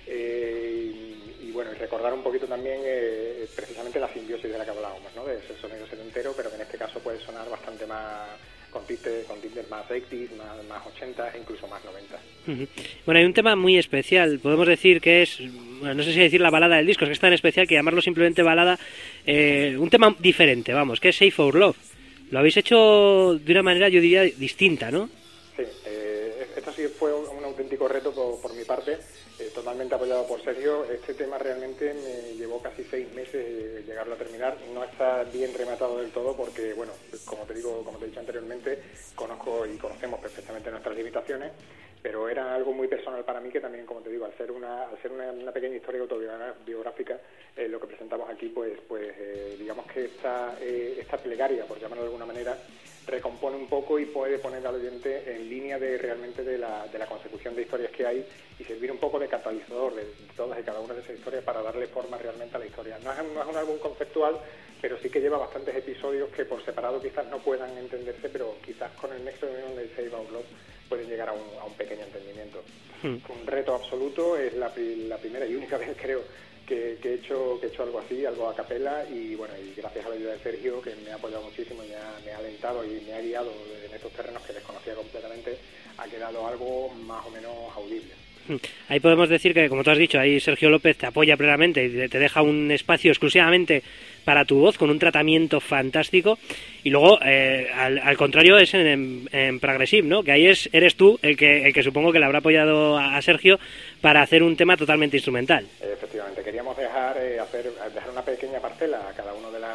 y recordar un poquito también precisamente la simbiosis de la que hablábamos, ¿no? De ese sonido setentero, pero que en este caso puede sonar bastante más con tintes más 80s, más 80s e incluso más 90s. Bueno, hay un tema muy especial, podemos decir que es, no sé si decir la balada del disco, es que es tan especial que llamarlo simplemente balada, un tema diferente, vamos, que es Save Our Love. Lo habéis hecho de una manera, yo diría, distinta, ¿no? Sí, esto sí fue un auténtico reto por mi parte, totalmente apoyado por Sergio. Este tema realmente me llevó casi 6 meses llegarlo a terminar. No está bien rematado del todo porque, bueno, como te he dicho anteriormente, conocemos perfectamente nuestras limitaciones, pero era algo muy personal para mí que también, como te digo, al ser una pequeña historia autobiográfica, lo que presentamos aquí, digamos que esta plegaria, por llamarlo de alguna manera, recompone un poco y puede poner al oyente en línea de la consecución de historias que hay y servir un poco de catalizador de todas y cada una de esas historias para darle forma realmente a la historia. No es un álbum conceptual, pero sí que lleva bastantes episodios que por separado quizás no puedan entenderse, pero quizás con el nexo de unión de Save Our Love pueden llegar a un pequeño entendimiento. Fue un reto absoluto, es la primera y única vez, creo, que he hecho algo así, algo a capela, y gracias a la ayuda de Sergio, que me ha apoyado muchísimo y me ha alentado y me ha guiado en estos terrenos que desconocía completamente, ha quedado algo más o menos audible. Ahí podemos decir que, como tú has dicho, ahí Sergio López te apoya plenamente y te deja un espacio exclusivamente para tu voz, con un tratamiento fantástico. Y luego, al contrario, es en Progressive, ¿no? Que ahí eres tú el que supongo que le habrá apoyado a Sergio para hacer un tema totalmente instrumental. Efectivamente, queríamos dejar una pequeña parcela a cada uno de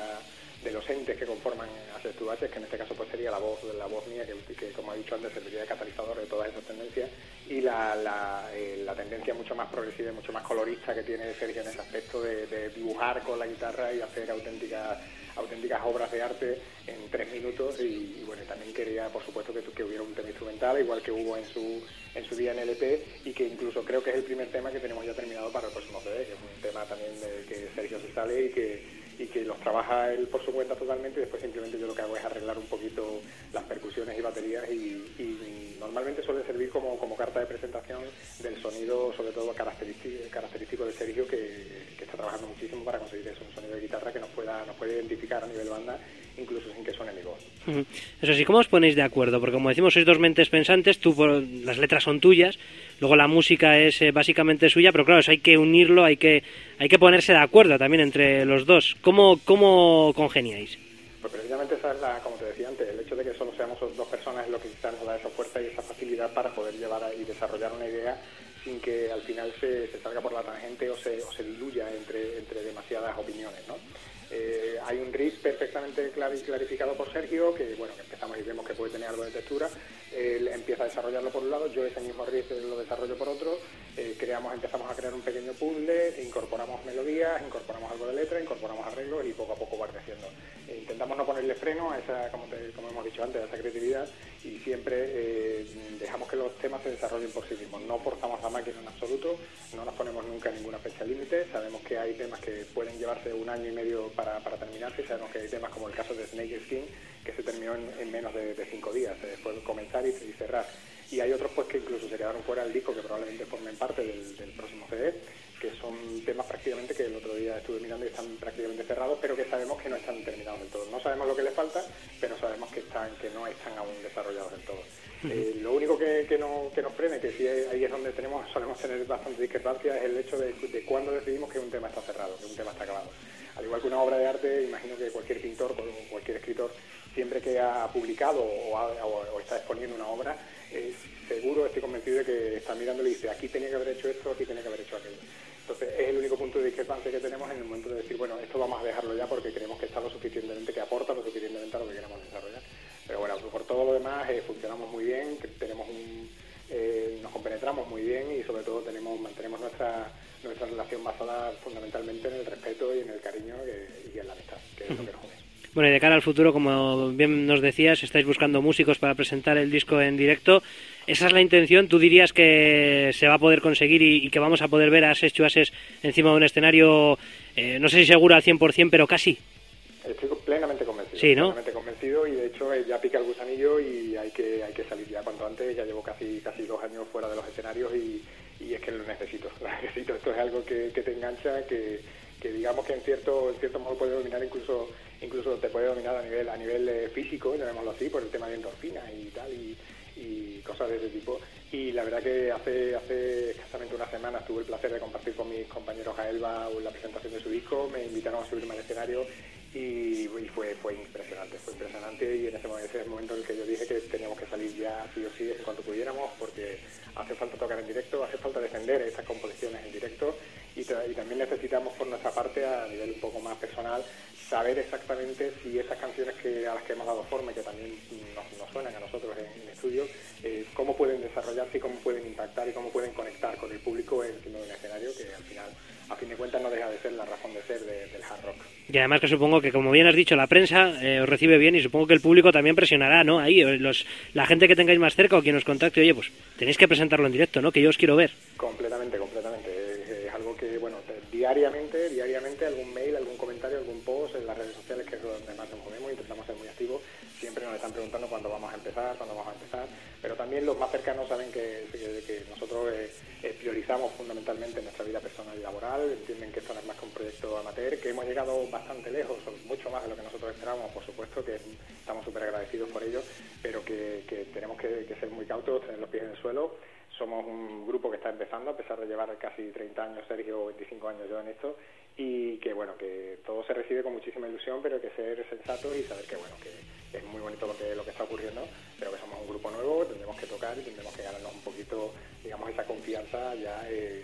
los entes que conforman Access to Ashes, que en este caso pues sería la voz mía, que como he dicho antes serviría de catalizador de todas esas tendencias, y la tendencia mucho más progresiva y mucho más colorista que tiene Sergio en ese aspecto de dibujar con la guitarra y hacer auténticas obras de arte en 3 minutos, y también quería, por supuesto, que hubiera un tema instrumental, igual que hubo en su día en el EP, y que incluso creo que es el primer tema que tenemos ya terminado para el próximo CD, que es un tema también que Sergio se sale y y que los trabaja él por su cuenta totalmente, y después simplemente yo lo que hago es arreglar un poquito las percusiones y baterías, y normalmente suele servir como carta de presentación del sonido, sobre todo característico de Sergio, que está trabajando muchísimo para conseguir eso, un sonido de guitarra que nos puede identificar a nivel banda, incluso sin que suene mi voz. Eso sí, ¿cómo os ponéis de acuerdo? Porque como decimos, sois dos mentes pensantes, las letras son tuyas, luego la música es básicamente suya, pero claro, eso hay que unirlo, hay que ponerse de acuerdo también entre los dos. ¿Cómo congeniáis? Pues precisamente esa es como te decía antes, el hecho de que solo seamos dos personas es lo que quizás nos da esa fuerza y esa facilidad para poder llevar y desarrollar una idea sin que al final se salga por la tangente o se diluya entre demasiadas opiniones, ¿no? Hay un riff perfectamente clarificado por Sergio, que bueno, que empezamos y vemos que puede tener algo de textura. Él empieza a desarrollarlo por un lado, yo ese mismo riff lo desarrollo por otro. Empezamos a crear un pequeño puzzle, incorporamos melodías, incorporamos algo de letra, incorporamos arreglos y poco a poco va creciendo. Intentamos no ponerle freno a esa, como hemos dicho antes, a esa creatividad, y siempre dejamos que los temas se desarrollen por sí mismos. No forzamos la máquina en absoluto, no nos ponemos nunca ninguna fecha límite. Sabemos que hay temas que pueden llevarse 1 año y medio para terminarse, y sabemos que hay temas como el caso de Snake Skin, que se terminó en menos de 5 días, después de comenzar y cerrar. Y hay otros pues que incluso se quedaron fuera del disco, que probablemente formen parte del próximo CD, que son temas prácticamente que el otro día estuve mirando y están prácticamente cerrados, pero que sabemos que no están terminados del todo. No sabemos lo que les falta, pero sabemos que no están aún desarrollados del todo. Lo único que nos frene, que sí ahí es donde solemos tener bastante discrepancia, es el hecho de cuándo decidimos que un tema está cerrado, que un tema está acabado. Al igual que una obra de arte, imagino que cualquier pintor o cualquier escritor, siempre que ha publicado o está exponiendo una obra, seguro, estoy convencido de que está mirando y dice, aquí tenía que haber hecho esto, aquí tenía que haber hecho aquello. Entonces es el único punto de discrepancia que tenemos en el momento de decir, bueno, esto vamos a dejarlo ya porque creemos que está lo suficientemente, que aporta lo suficientemente a lo que queremos desarrollar. Pero bueno, por todo lo demás funcionamos muy bien, nos compenetramos muy bien, y sobre todo mantenemos nuestra relación basada fundamentalmente en el respeto y en el cariño y en la amistad, que es lo que nos une. Bueno, y de cara al futuro, como bien nos decías, estáis buscando músicos para presentar el disco en directo. ¿Esa es la intención? ¿Tú dirías que se va a poder conseguir y que vamos a poder ver a Ases Chuases encima de un escenario, no sé si seguro al 100%, pero casi? Estoy plenamente convencido. Sí, ¿no? Plenamente convencido, y de hecho ya pica el gusanillo y hay que salir ya cuanto antes. Ya llevo casi 2 años fuera de los escenarios y es que lo necesito. Esto es algo que te engancha, que digamos que en cierto modo puede dominar, incluso te puede dominar a nivel físico, llamémoslo así, por el tema de endorfinas y tal, y cosas de ese tipo. Y la verdad que hace escasamente una semana tuve el placer de compartir con mis compañeros a Elba la presentación de su disco. Me invitaron a subirme al escenario y fue impresionante, y en ese momento en el que yo dije que teníamos que salir ya sí o sí en cuanto pudiéramos, porque hace falta tocar en directo, hace falta defender estas composiciones en directo, y también necesitamos por nuestra parte, a nivel un poco más personal, saber exactamente si esas canciones a las que hemos dado forma y que también nos suenan a nosotros en estudio, cómo pueden desarrollarse y cómo pueden impactar y cómo pueden conectar con el público encima de un escenario, que al final, a fin de cuentas, no deja de ser la razón de ser del hard rock. Y además que supongo que, como bien has dicho, la prensa os recibe bien, y supongo que el público también presionará, ¿no? Ahí, la gente que tengáis más cerca o quien os contacte, oye, pues tenéis que presentarlo en directo, ¿no? Que yo os quiero ver. Completamente. Es algo que, bueno, diariamente algún mail, algún comentario, algún post en las redes sociales, que es donde más nos movemos, intentamos ser muy activos. Siempre nos están preguntando cuándo vamos a empezar, pero también los más cercanos saben que nosotros priorizamos fundamentalmente nuestra vida personal y laboral, entienden que esto no es más que un proyecto amateur, que hemos llegado bastante lejos, mucho más de lo que nosotros esperábamos, por supuesto, que estamos súper agradecidos por ello, pero que tenemos que ser muy cautos, tener los pies en el suelo. Somos un grupo que está empezando, a pesar de llevar casi 30 años Sergio, 25 años yo en esto, y que bueno, que todo se recibe con muchísima ilusión, pero hay que ser sensatos y saber que bueno, que es muy bonito lo que está ocurriendo, pero que somos un grupo nuevo, tendremos que tocar y tendremos que ganarnos un poquito, digamos, esa confianza ya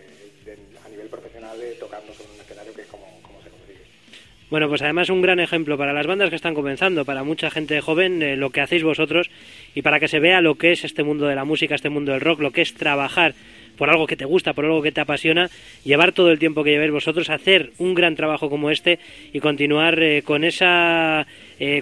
a nivel profesional, tocando sobre un escenario, que es como se consigue. Bueno, pues además un gran ejemplo para las bandas que están comenzando, para mucha gente joven, lo que hacéis vosotros, y para que se vea lo que es este mundo de la música, este mundo del rock, lo que es trabajar por algo que te gusta, por algo que te apasiona, llevar todo el tiempo que lleváis vosotros, hacer un gran trabajo como este y continuar con esa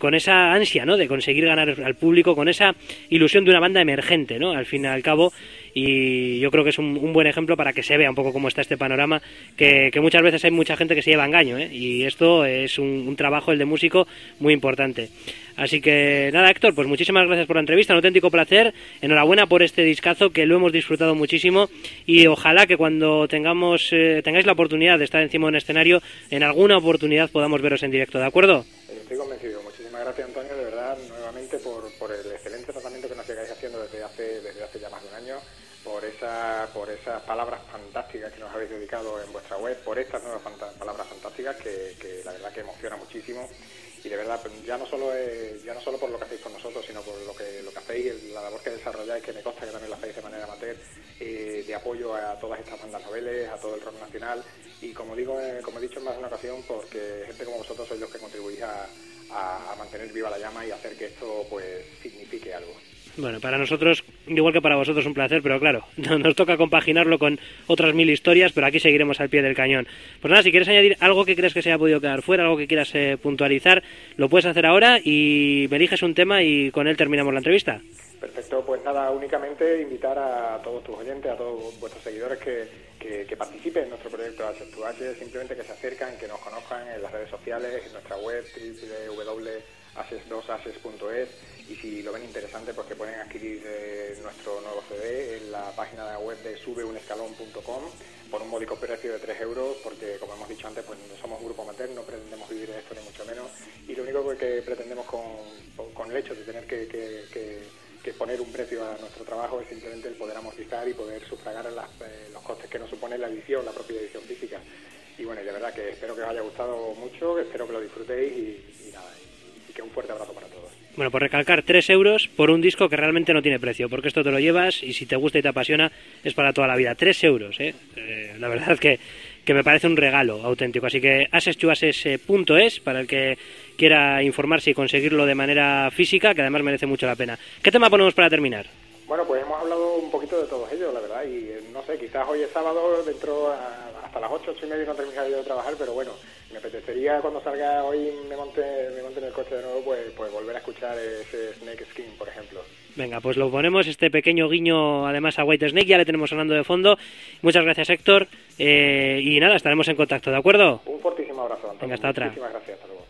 ansia, ¿no?, de conseguir ganar al público, con esa ilusión de una banda emergente, ¿no?, al fin y al cabo, y yo creo que es un buen ejemplo para que se vea un poco cómo está este panorama, que muchas veces hay mucha gente que se lleva a engaño, y esto es un trabajo, el de músico, muy importante. Así que nada, Héctor, pues muchísimas gracias por la entrevista, un auténtico placer, enhorabuena por este discazo que lo hemos disfrutado muchísimo y ojalá que cuando tengáis la oportunidad de estar encima de un escenario, en alguna oportunidad podamos veros en directo, ¿de acuerdo? Estoy convencido. Muchísimas gracias, Antonio, de verdad, nuevamente por el excelente tratamiento que nos llegáis haciendo desde hace ya más de un año, por esas palabras fantásticas que nos habéis dedicado en vuestra web, por estas nuevas palabras fantásticas que la verdad que emociona muchísimo. Y de verdad, ya no solo por lo que hacéis con nosotros, sino por lo que hacéis, la labor que desarrolláis, que me consta que también la hacéis de manera amateur, de apoyo a todas estas bandas noveles, a todo el rock nacional, y como he dicho en más de una ocasión, porque gente como vosotros sois los que contribuís a mantener viva la llama y hacer que esto pues signifique algo. Bueno, para nosotros, igual que para vosotros, un placer, pero claro, nos toca compaginarlo con otras 1000 historias, pero aquí seguiremos al pie del cañón. Pues nada, si quieres añadir algo que crees que se haya podido quedar fuera, algo que quieras puntualizar, lo puedes hacer ahora y me eliges un tema y con él terminamos la entrevista. Perfecto, pues nada, únicamente invitar a todos tus oyentes, a todos vuestros seguidores que participen en nuestro proyecto Access2H, simplemente que se acercan, que nos conozcan en las redes sociales, en nuestra web www.access2access.es, y si lo ven interesante, pues que pueden adquirir nuestro nuevo CD en la página web de subeunescalon.com por un módico precio de 3 euros, porque como hemos dicho antes, pues no somos un grupo amateur, no pretendemos vivir de esto ni mucho menos, y lo único que pretendemos con el hecho de tener que poner un precio a nuestro trabajo es simplemente el poder amortizar y poder sufragar los costes que nos supone la edición, la propia edición física. Y bueno, de verdad que espero que os haya gustado mucho, espero que lo disfrutéis y nada, y que un fuerte abrazo para todos. Bueno, por recalcar, 3 euros por un disco que realmente no tiene precio, porque esto te lo llevas y si te gusta y te apasiona es para toda la vida. 3 euros, la verdad que me parece un regalo auténtico. Así que access2access.es para el que quiera informarse y conseguirlo de manera física, que además merece mucho la pena. ¿Qué tema ponemos para terminar? Bueno, pues hemos hablado un poquito de todos ellos, la verdad, y no sé, quizás hoy es sábado, hasta las 8:30 no terminaré yo de trabajar, pero bueno, me apetecería cuando salga hoy me monte en el coche de nuevo, pues volver a escuchar ese Snake Skin, por ejemplo. Venga, pues lo ponemos, este pequeño guiño además a White Snake, ya le tenemos sonando de fondo. Muchas gracias, Héctor, y nada, estaremos en contacto, ¿de acuerdo? Un fortísimo abrazo, Antonio. Venga, hasta otra. Muchísimas gracias, hasta luego.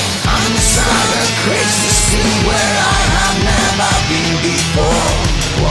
Where I have never been before.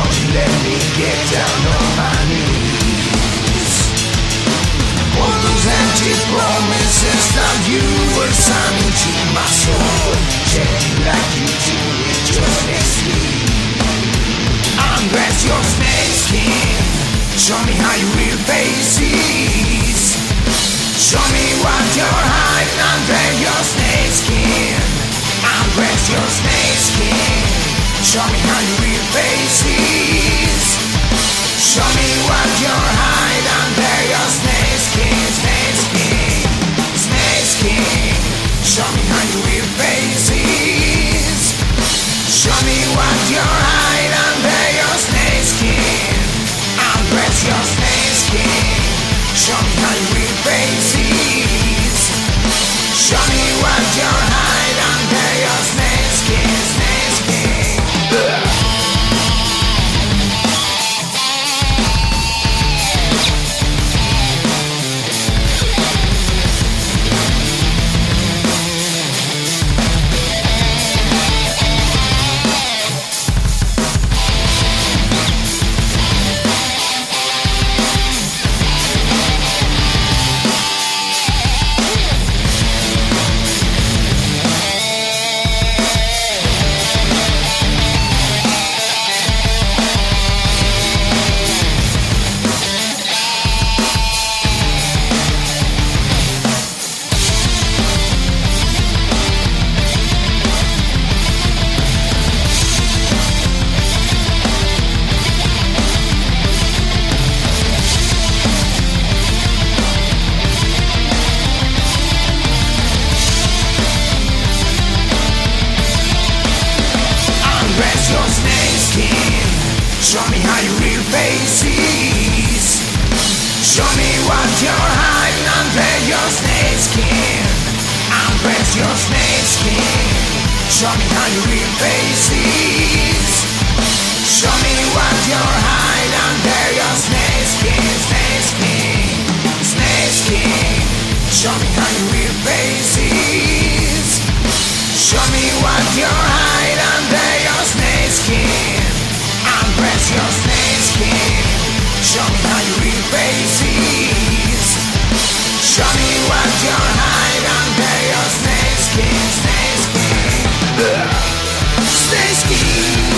sun into my soul, just like you do with your destiny. Undress your snake skin, show me how your real face is. Show me what you're hiding under your snake skin. Undress your snake skin, show me how your real face is. Show me what you're hiding under your snake skin, snake skin, snake skin. Show me how your real face is. Show me what you're hiding under your snake skin. Undress your snake skin. Show me how your real face is. Show me what you're hiding under your snake skin, snake skin. Show me how your real face is. Show me what you're hiding under your snake skin. Undress your snake skin. Show me how your real face is. Show me what you're hiding under your snake skin, snake skin, snake skin. Show me how your real face is. Show me what you're hiding under your snake skin. Undress your snake skin. Show me how your real face is. Show me what you're hiding under your snake skin, snake skin. Snake skin.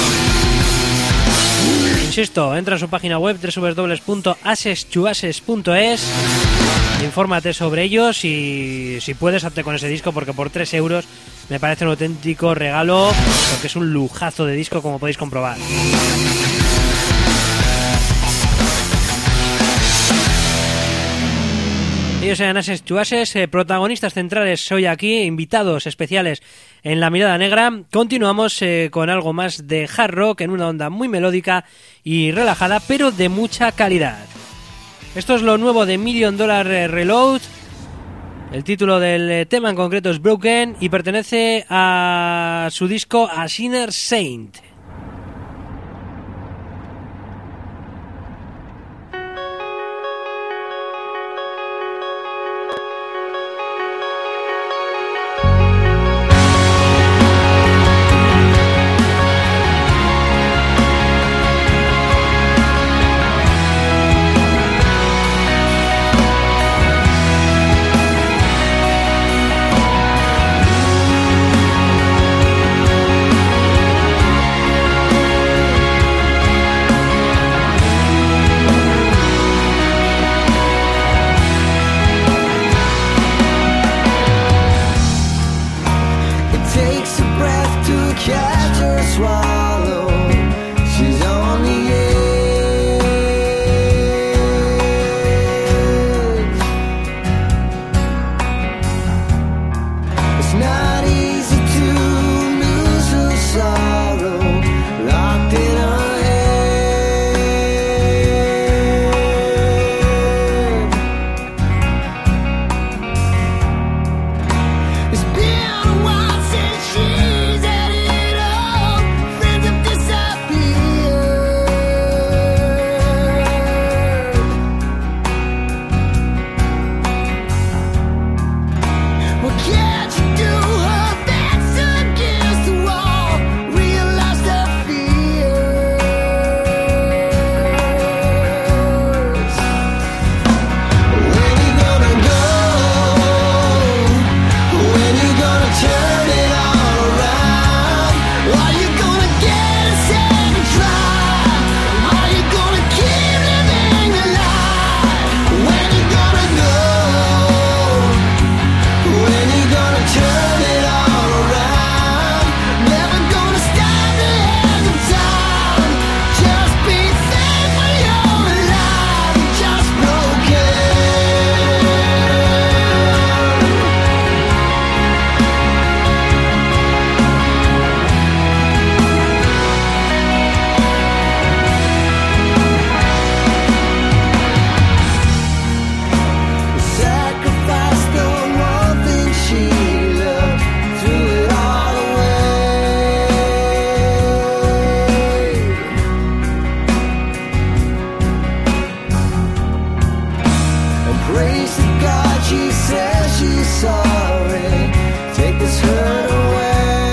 Insisto, entra en su página web www.aseschuases.es, infórmate sobre ellos y si puedes hazte con ese disco, porque por 3 euros me parece un auténtico regalo, porque es un lujazo de disco, como podéis comprobar. Ellos eran Ases Chuases, protagonistas centrales hoy aquí, invitados especiales en La Mirada Negra. Continuamos con algo más de hard rock en una onda muy melódica y relajada, pero de mucha calidad. Esto es lo nuevo de $1 Million Reload. El título del tema en concreto es Broken y pertenece a su disco A Sinner Saint. Grace of God, she says she's sorry. Take this hurt away.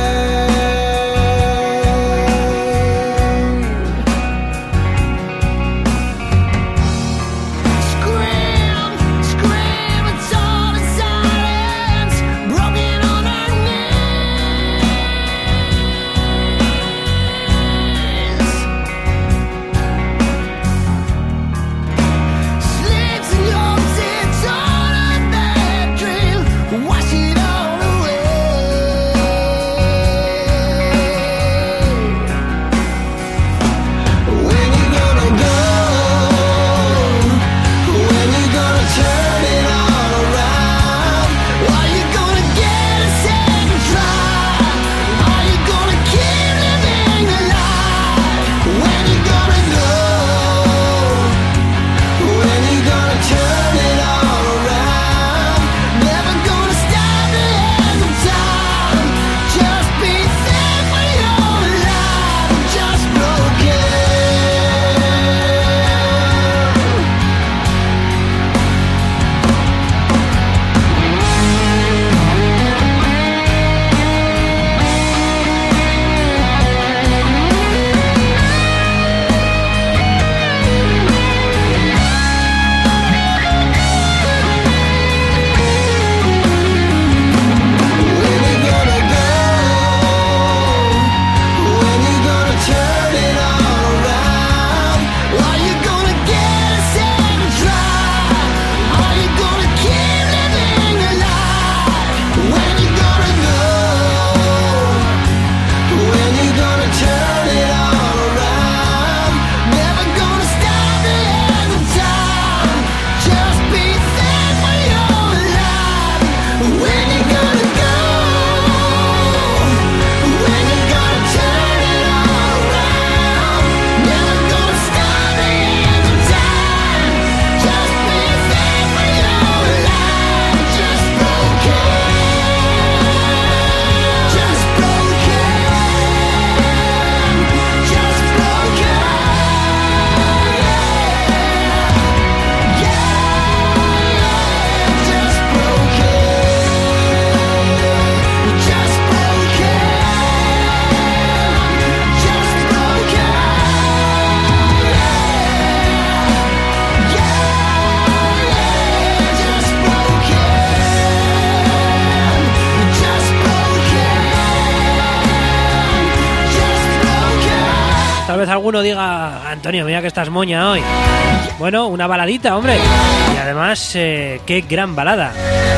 Tal vez alguno diga: Antonio, mira que estás moña hoy. Bueno, una baladita, hombre. Y además, qué gran balada.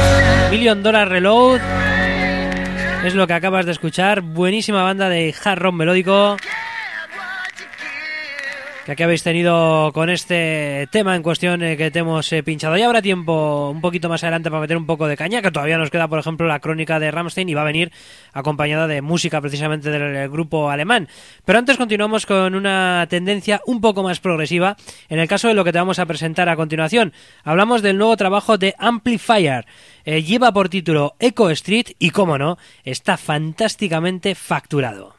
$1 Million Reload es lo que acabas de escuchar. Buenísima banda de hard rock melódico que aquí habéis tenido con este tema en cuestión que te hemos pinchado. Ya habrá tiempo un poquito más adelante para meter un poco de caña, que todavía nos queda, por ejemplo, la crónica de Rammstein, y va a venir acompañada de música precisamente del grupo alemán. Pero antes continuamos con una tendencia un poco más progresiva. En el caso de lo que te vamos a presentar a continuación, hablamos del nuevo trabajo de Amplifier. Lleva por título Echo Street y, cómo no, está fantásticamente facturado.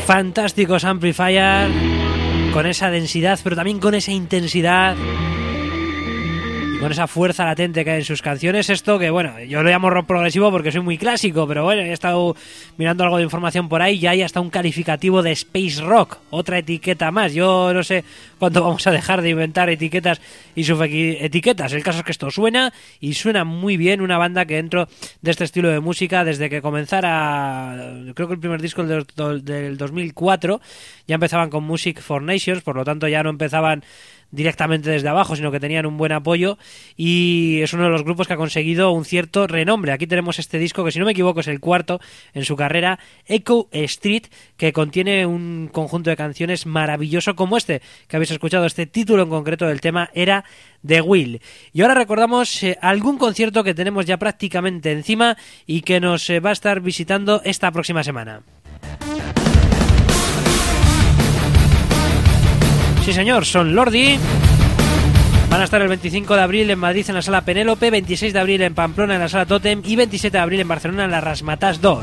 Fantásticos Amplifier, con esa densidad, pero también con esa intensidad, con esa fuerza latente que hay en sus canciones. Esto que, bueno, yo lo llamo rock progresivo porque soy muy clásico, pero bueno, he estado mirando algo de información por ahí y hay hasta un calificativo de space rock, otra etiqueta más. Yo no sé cuánto vamos a dejar de inventar etiquetas y subetiquetas. El caso es que esto suena y suena muy bien. Una banda que dentro de este estilo de música, desde que comenzara, creo que el primer disco del 2004, ya empezaban con Music for Nations, por lo tanto ya no empezaban directamente desde abajo, sino que tenían un buen apoyo, y es uno de los grupos que ha conseguido un cierto renombre. Aquí tenemos este disco que, si no me equivoco, es el cuarto en su carrera, Echo Street, que contiene un conjunto de canciones maravilloso como este que habéis escuchado. Este título en concreto del tema era The Will. Y ahora recordamos algún concierto que tenemos ya prácticamente encima y que nos va a estar visitando esta próxima semana. Sí, señor, son Lordi. Van a estar el 25 de abril en Madrid en la Sala Penélope, 26 de abril en Pamplona en la Sala Totem y 27 de abril en Barcelona en la Razzmatazz 2.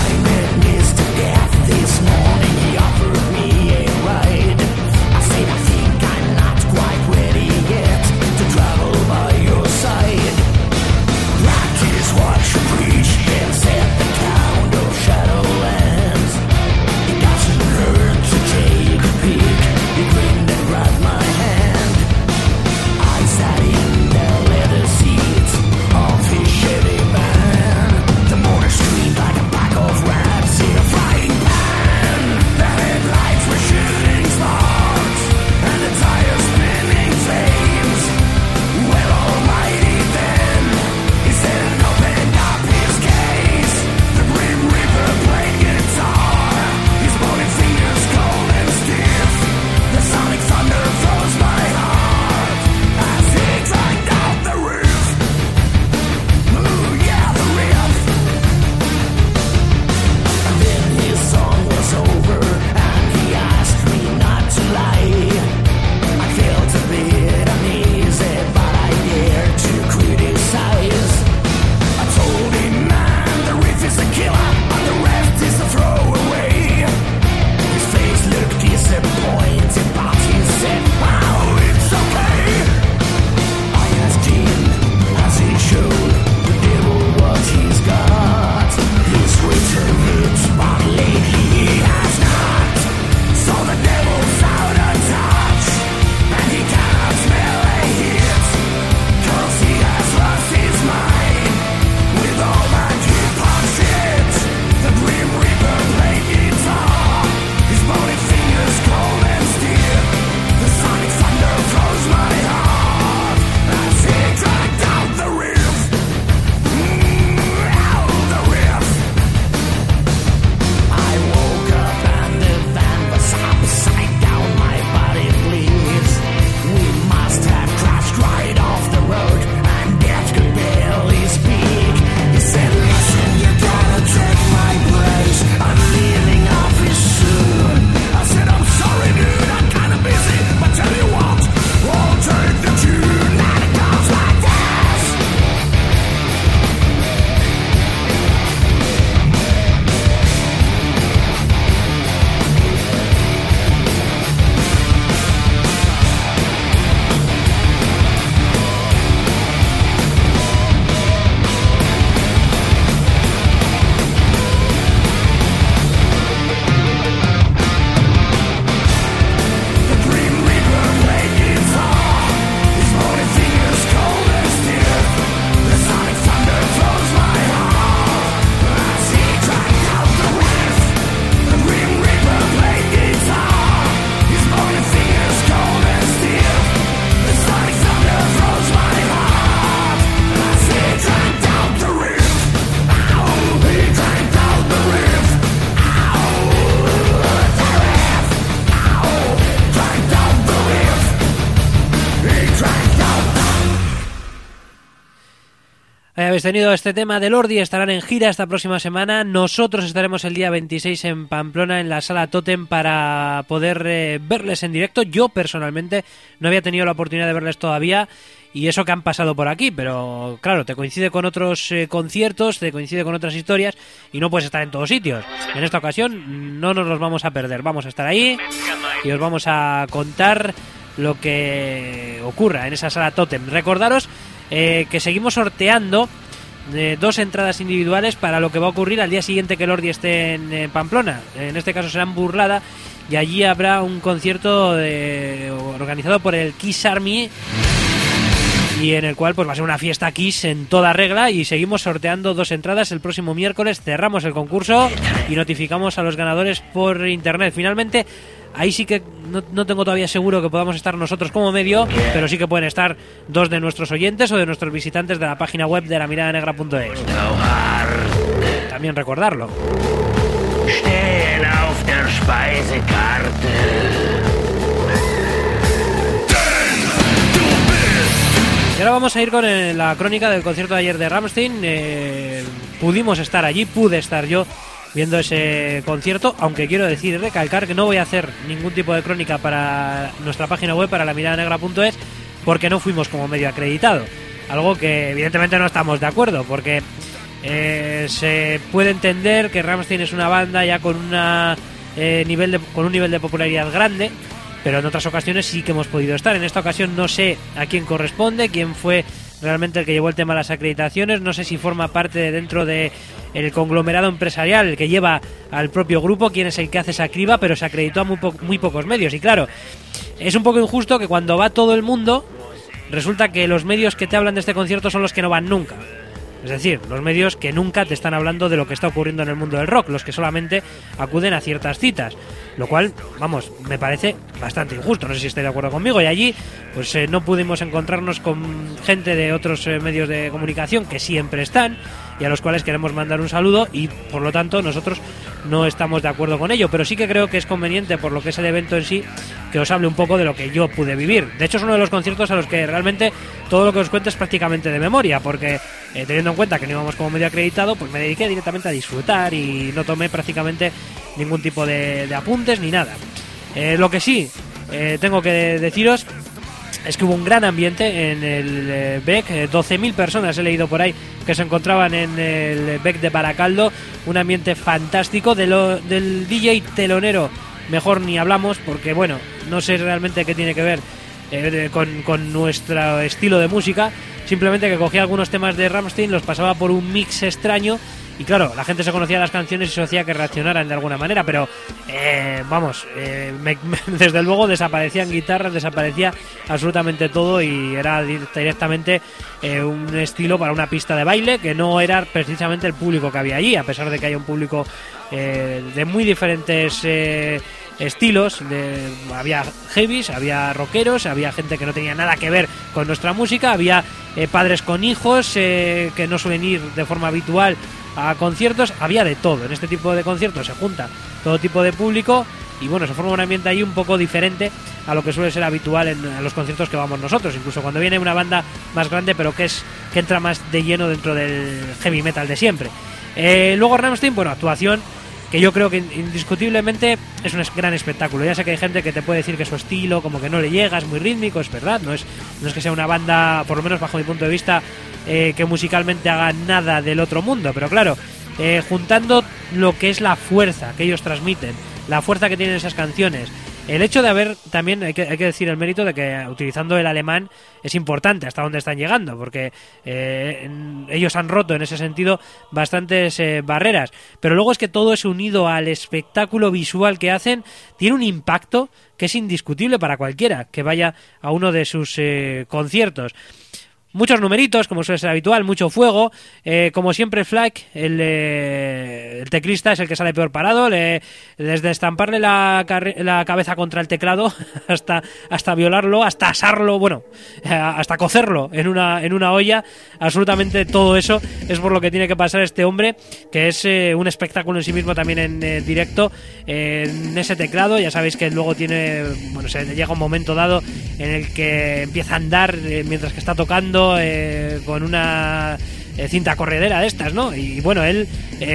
Habéis tenido este tema de Lordi, estarán en gira esta próxima semana. Nosotros estaremos el día 26 en Pamplona en la Sala Totem para poder verles en directo. Yo personalmente no había tenido la oportunidad de verles todavía y eso que han pasado por aquí, pero claro, te coincide con otros conciertos, te coincide con otras historias y no puedes estar en todos sitios. En esta ocasión no nos los vamos a perder, vamos a estar ahí y os vamos a contar lo que ocurra en esa sala Tótem. Recordaros que seguimos sorteando 2 entradas individuales para lo que va a ocurrir al día siguiente que Lordi esté en Pamplona. En este caso será en Burlada y allí habrá un concierto organizado por el Kiss Army y en el cual pues va a ser una fiesta Kiss en toda regla, y seguimos sorteando 2 entradas. El próximo miércoles cerramos el concurso y notificamos a los ganadores por internet. Finalmente, ahí sí que no tengo todavía seguro que podamos estar nosotros como medio, pero sí que pueden estar 2 de nuestros oyentes o de nuestros visitantes de la página web de lamiradanegra.es. También recordarlo. Y ahora vamos a ir con la crónica del concierto de ayer de Rammstein. Pudimos estar allí, pude estar yo viendo ese concierto, aunque quiero decir y recalcar que no voy a hacer ningún tipo de crónica para nuestra página web, para lamiradanegra.es, porque no fuimos como medio acreditado, algo que evidentemente no estamos de acuerdo, porque se puede entender que Rammstein es una banda ya con un nivel de popularidad grande, pero en otras ocasiones sí que hemos podido estar. En esta ocasión no sé a quién corresponde, quién fue realmente el que llevó el tema de las acreditaciones, no sé si forma parte de dentro de el conglomerado empresarial el que lleva al propio grupo, quién es el que hace esa criba, pero se acreditó a muy pocos medios. Y claro, es un poco injusto que cuando va todo el mundo resulta que los medios que te hablan de este concierto son los que no van nunca. Es decir, los medios que nunca te están hablando de lo que está ocurriendo en el mundo del rock, los que solamente acuden a ciertas citas, lo cual, vamos, me parece bastante injusto, no sé si estáis de acuerdo conmigo. Y allí pues no pudimos encontrarnos con gente de otros medios de comunicación que siempre están y a los cuales queremos mandar un saludo, y por lo tanto nosotros no estamos de acuerdo con ello, pero sí que creo que es conveniente, por lo que es el evento en sí, que os hable un poco de lo que yo pude vivir. De hecho, es uno de los conciertos a los que realmente todo lo que os cuento es prácticamente de memoria, porque teniendo en cuenta que no íbamos como medio acreditado, pues me dediqué directamente a disfrutar y no tomé prácticamente ningún tipo de apuntes ni nada. Lo que sí tengo que deciros es que hubo un gran ambiente en el BEC, 12.000 personas he leído por ahí que se encontraban en el BEC de Baracaldo, un ambiente fantástico. Del DJ telonero mejor ni hablamos, porque bueno, no sé realmente qué tiene que ver con nuestro estilo de música, simplemente que cogía algunos temas de Rammstein, los pasaba por un mix extraño y claro, la gente se conocía las canciones y eso hacía que reaccionaran de alguna manera, pero desde luego desaparecían guitarras, desaparecía absolutamente todo y era directamente un estilo para una pista de baile que no era precisamente el público que había allí, a pesar de que haya un público de muy diferentes estilos. Había heavies, había rockeros, había gente que no tenía nada que ver con nuestra música, había padres con hijos que no suelen ir de forma habitual a conciertos, había de todo. En este tipo de conciertos se junta todo tipo de público y bueno, se forma un ambiente ahí un poco diferente a lo que suele ser habitual en los conciertos que vamos nosotros, incluso cuando viene una banda más grande pero que entra más de lleno dentro del heavy metal de siempre. Luego Rammstein, bueno, actuación que yo creo que indiscutiblemente es un gran espectáculo. Ya sé que hay gente que te puede decir que su estilo como que no le llega, es muy rítmico, es verdad, no es que sea una banda, por lo menos bajo mi punto de vista, que musicalmente haga nada del otro mundo, pero claro, juntando lo que es la fuerza que ellos transmiten, la fuerza que tienen esas canciones, el hecho de haber, también hay que decir el mérito de que utilizando el alemán es importante hasta dónde están llegando, porque ellos han roto en ese sentido bastantes barreras, pero luego es que todo eso unido al espectáculo visual que hacen tiene un impacto que es indiscutible para cualquiera que vaya a uno de sus conciertos. Muchos numeritos, como suele ser habitual, mucho fuego, como siempre Flack, el teclista, es el que sale peor parado, desde estamparle la cabeza contra el teclado hasta violarlo, hasta asarlo, bueno, hasta cocerlo en una olla, absolutamente todo eso es por lo que tiene que pasar este hombre, que es un espectáculo en sí mismo también en directo, en ese teclado. Ya sabéis que luego tiene, bueno, se llega un momento dado en el que empieza a andar mientras que está tocando, con una cinta corredera de estas, ¿no? Y bueno, él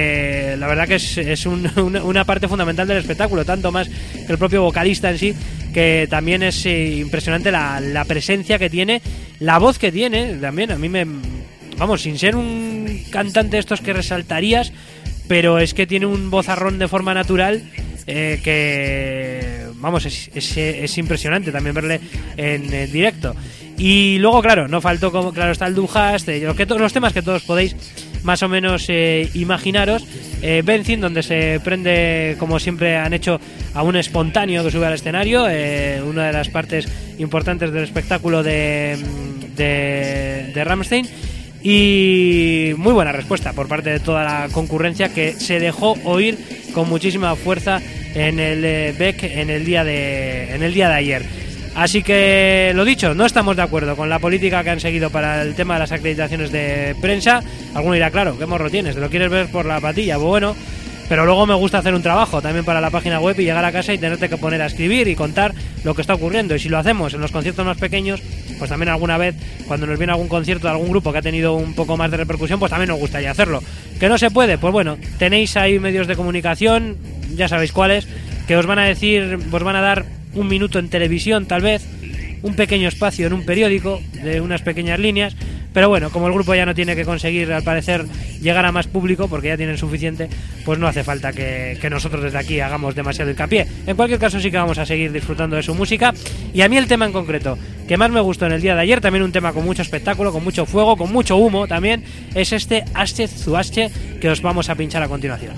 la verdad que es una parte fundamental del espectáculo, tanto más que el propio vocalista en sí, que también es impresionante la presencia que tiene, la voz que tiene, también a mí vamos, sin ser un cantante de estos que resaltarías, pero es que tiene un vozarrón de forma natural que, vamos, es impresionante también verle en directo. Y luego, claro, no faltó, como claro está, el Dujas, los temas que todos podéis más o menos imaginaros. Benzin, donde se prende, como siempre han hecho, a un espontáneo que sube al escenario, una de las partes importantes del espectáculo de Rammstein. Y muy buena respuesta por parte de toda la concurrencia, que se dejó oír con muchísima fuerza en el Beck en el día de ayer. Así que, lo dicho, no estamos de acuerdo con la política que han seguido para el tema de las acreditaciones de prensa. Alguno dirá, claro, ¿qué morro tienes? ¿Te lo quieres ver por la patilla? Pues bueno, pero luego me gusta hacer un trabajo también para la página web y llegar a casa y tenerte que poner a escribir y contar lo que está ocurriendo. Y si lo hacemos en los conciertos más pequeños, pues también alguna vez, cuando nos viene algún concierto de algún grupo que ha tenido un poco más de repercusión, pues también nos gustaría hacerlo. ¿Que no se puede? Pues bueno, tenéis ahí medios de comunicación, ya sabéis cuáles, que os van a decir, os van a dar un minuto en televisión, tal vez, un pequeño espacio en un periódico de unas pequeñas líneas, pero bueno, como el grupo ya no tiene que conseguir, al parecer, llegar a más público, porque ya tienen suficiente, pues no hace falta que nosotros desde aquí hagamos demasiado hincapié. En cualquier caso, sí que vamos a seguir disfrutando de su música. Y a mí el tema en concreto que más me gustó en el día de ayer, también un tema con mucho espectáculo, con mucho fuego, con mucho humo también, es este Asche zu Asche, que os vamos a pinchar a continuación.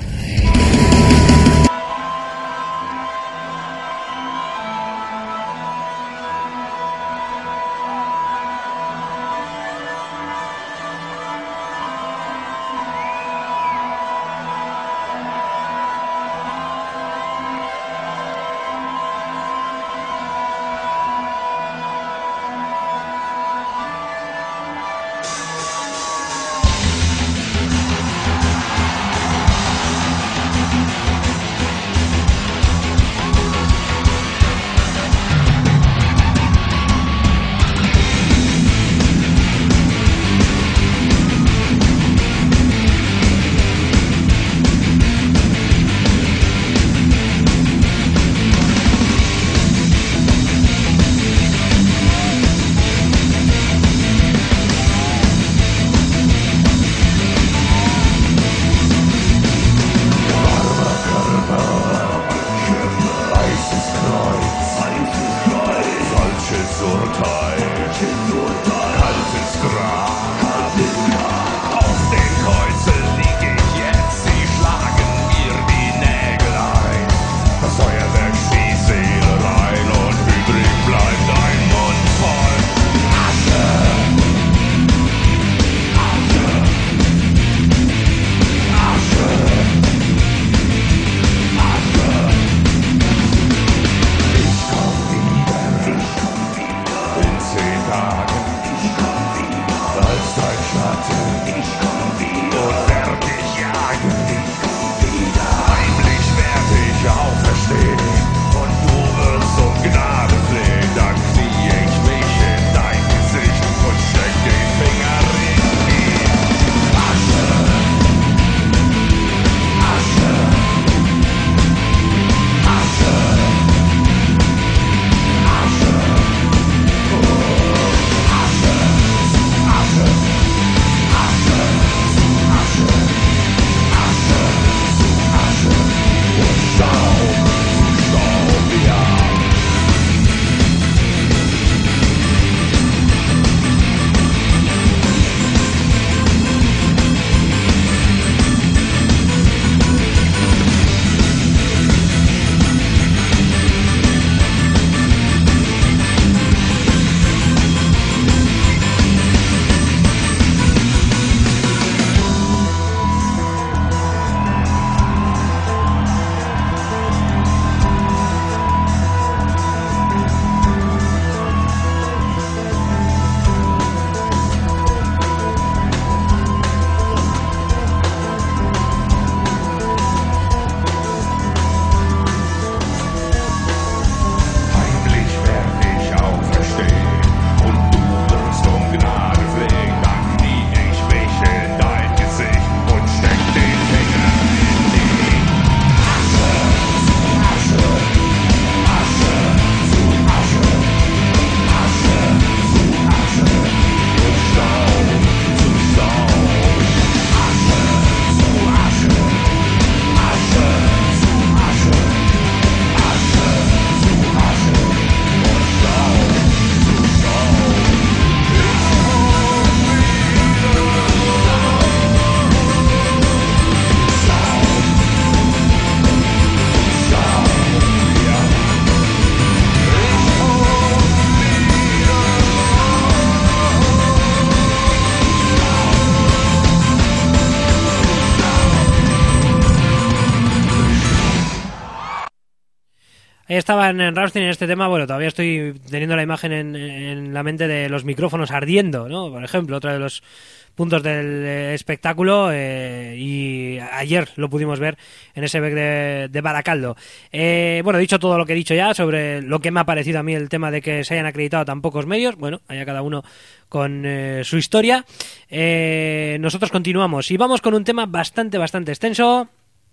Ahí estaban en Rammstein en este tema. Bueno, todavía estoy teniendo la imagen en la mente de los micrófonos ardiendo, ¿no? Por ejemplo, otro de los puntos del espectáculo, y ayer lo pudimos ver en ese Beck de Baracaldo. Bueno, he dicho todo lo que he dicho ya sobre lo que me ha parecido a mí el tema de que se hayan acreditado tan pocos medios. Bueno, allá cada uno con su historia. Nosotros continuamos y vamos con un tema bastante extenso,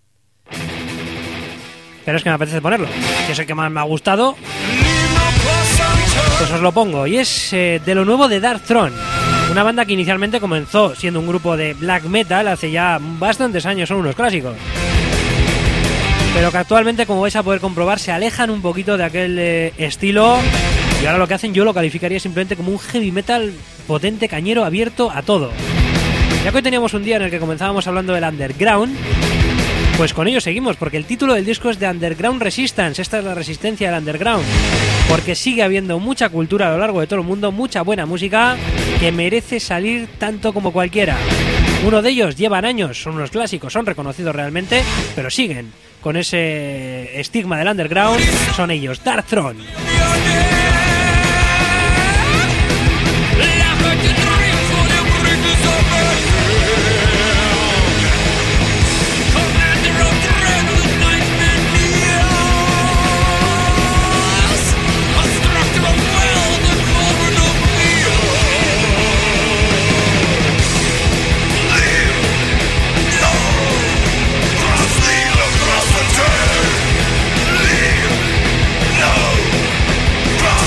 pero es que me apetece ponerlo, que es el que más me ha gustado, pues os lo pongo, y es de lo nuevo de Dark Throne, una banda que inicialmente comenzó siendo un grupo de black metal hace ya bastantes años, son unos clásicos, pero que actualmente, como vais a poder comprobar, se alejan un poquito de aquel estilo, y ahora lo que hacen yo lo calificaría simplemente como un heavy metal potente, cañero, abierto a todo. Ya que hoy teníamos un día en el que comenzábamos hablando del underground, pues con ello seguimos, porque el título del disco es The Underground Resistance. Esta es la resistencia del underground, porque sigue habiendo mucha cultura a lo largo de todo el mundo, mucha buena música que merece salir tanto como cualquiera. Uno de ellos llevan años, son unos clásicos, son reconocidos realmente, pero siguen con ese estigma del underground. Son ellos, Dark Throne. No!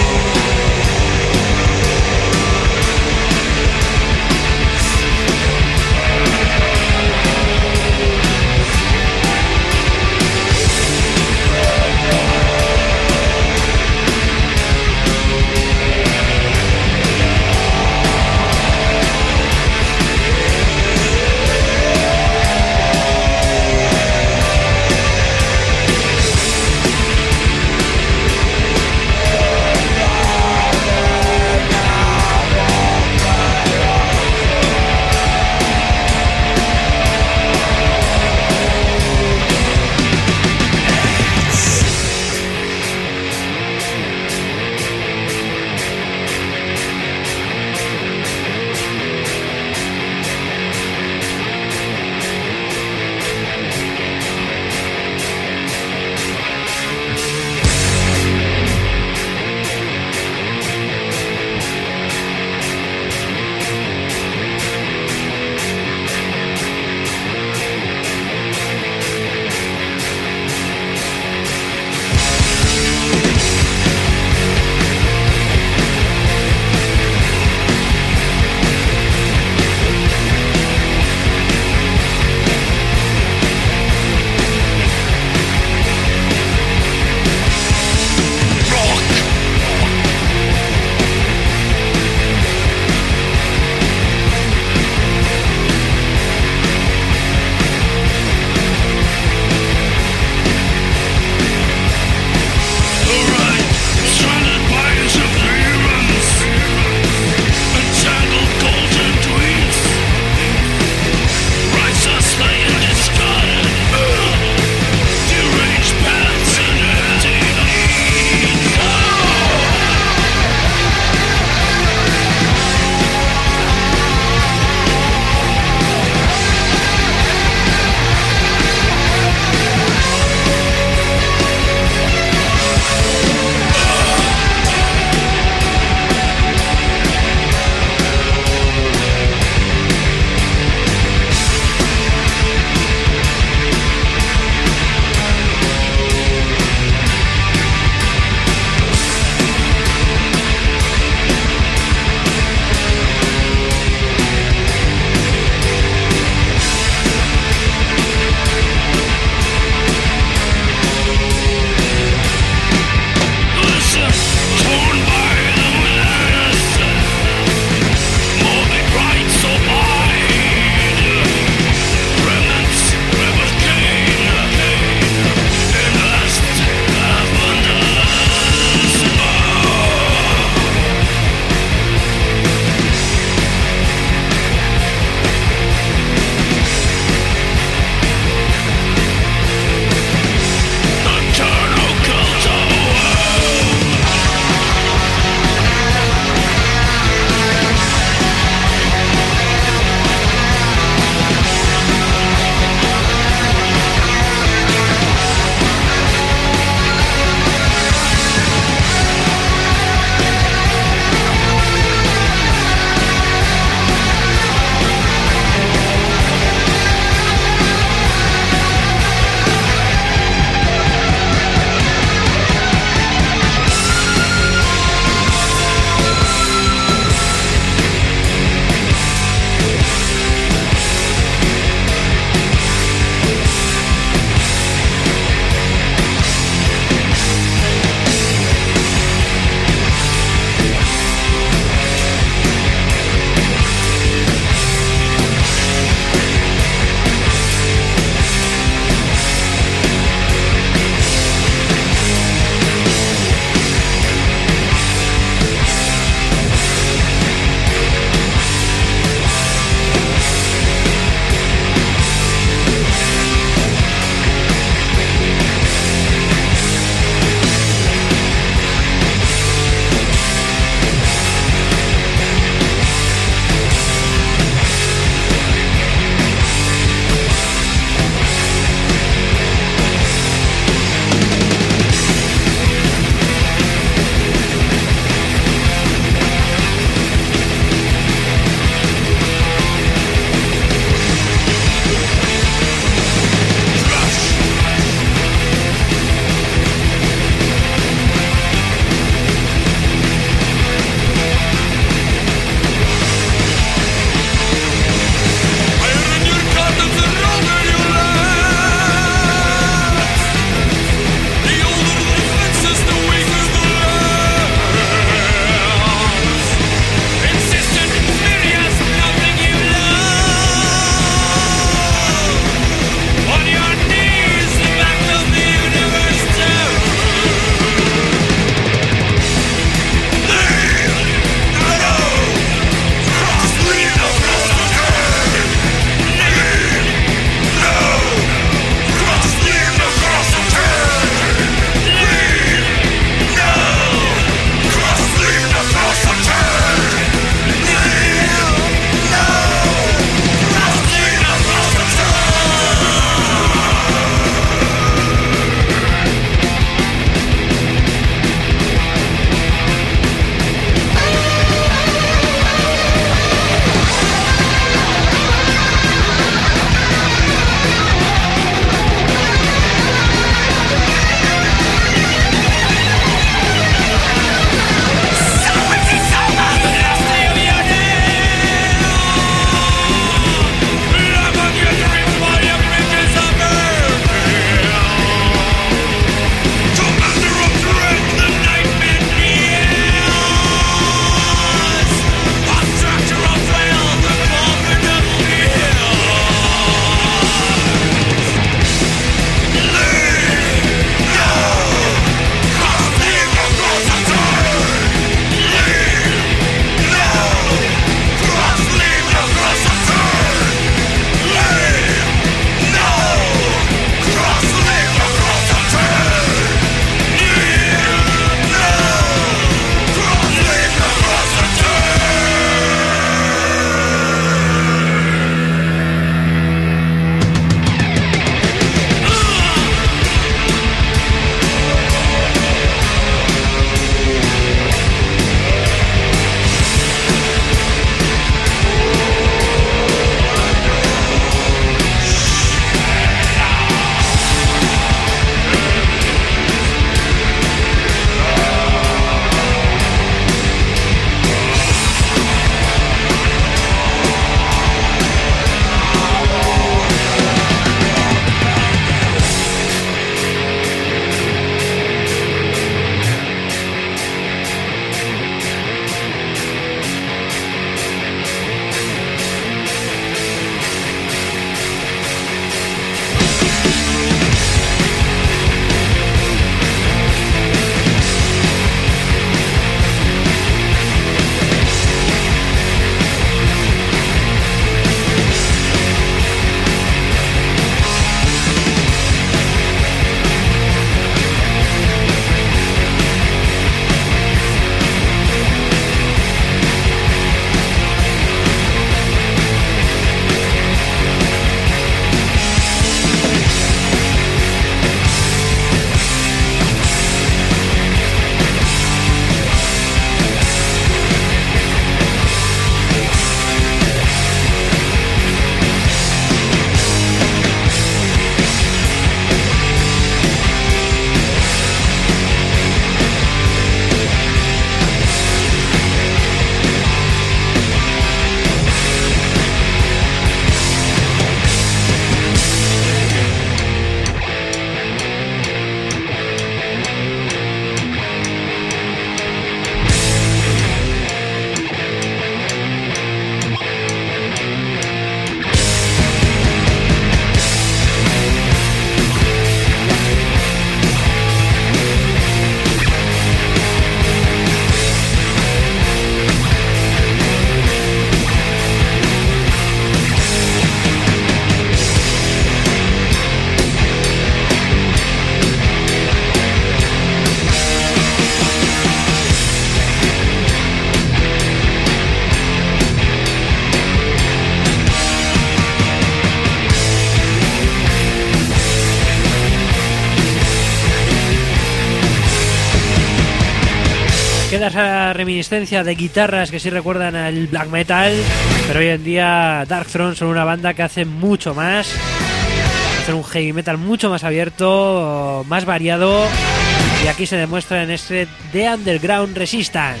reminiscencia de guitarras que sí recuerdan al black metal, pero hoy en día Darkthrone son una banda que hace mucho más, hacen un heavy metal mucho más abierto, más variado, y aquí se demuestra en este The Underground Resistance.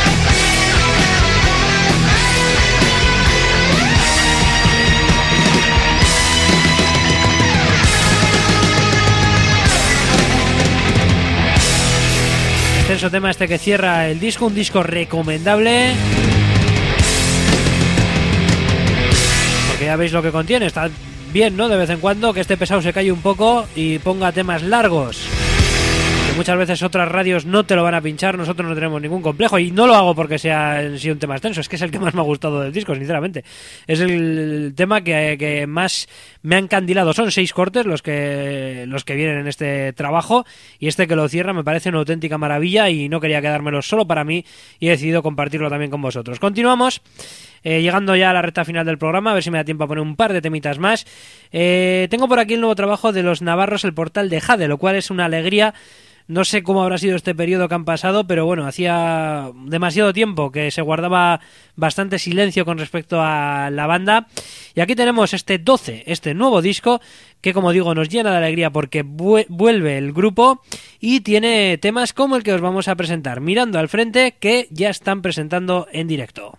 Extenso tema este que cierra el disco, un disco recomendable, porque ya veis lo que contiene. Está bien, ¿no? De vez en cuando que este pesado se calle un poco y ponga temas largos, que muchas veces otras radios no te lo van a pinchar. Nosotros no tenemos ningún complejo, y no lo hago porque sea en sí un tema extenso, es que es el que más me ha gustado del disco, sinceramente. Es el tema que más me ha encandilado. Son 6 cortes los que vienen en este trabajo, y este que lo cierra me parece una auténtica maravilla, y no quería quedármelo solo para mí y he decidido compartirlo también con vosotros. Continuamos, llegando ya a la recta final del programa, a ver si me da tiempo a poner un par de temitas más. Tengo por aquí el nuevo trabajo de los navarros, El Portal de Jade, lo cual es una alegría. No sé cómo habrá sido este periodo que han pasado, pero bueno, hacía demasiado tiempo que se guardaba bastante silencio con respecto a la banda. Y aquí tenemos este 12, este nuevo disco, que como digo nos llena de alegría porque vuelve el grupo y tiene temas como el que os vamos a presentar, Mirando al Frente, que ya están presentando en directo.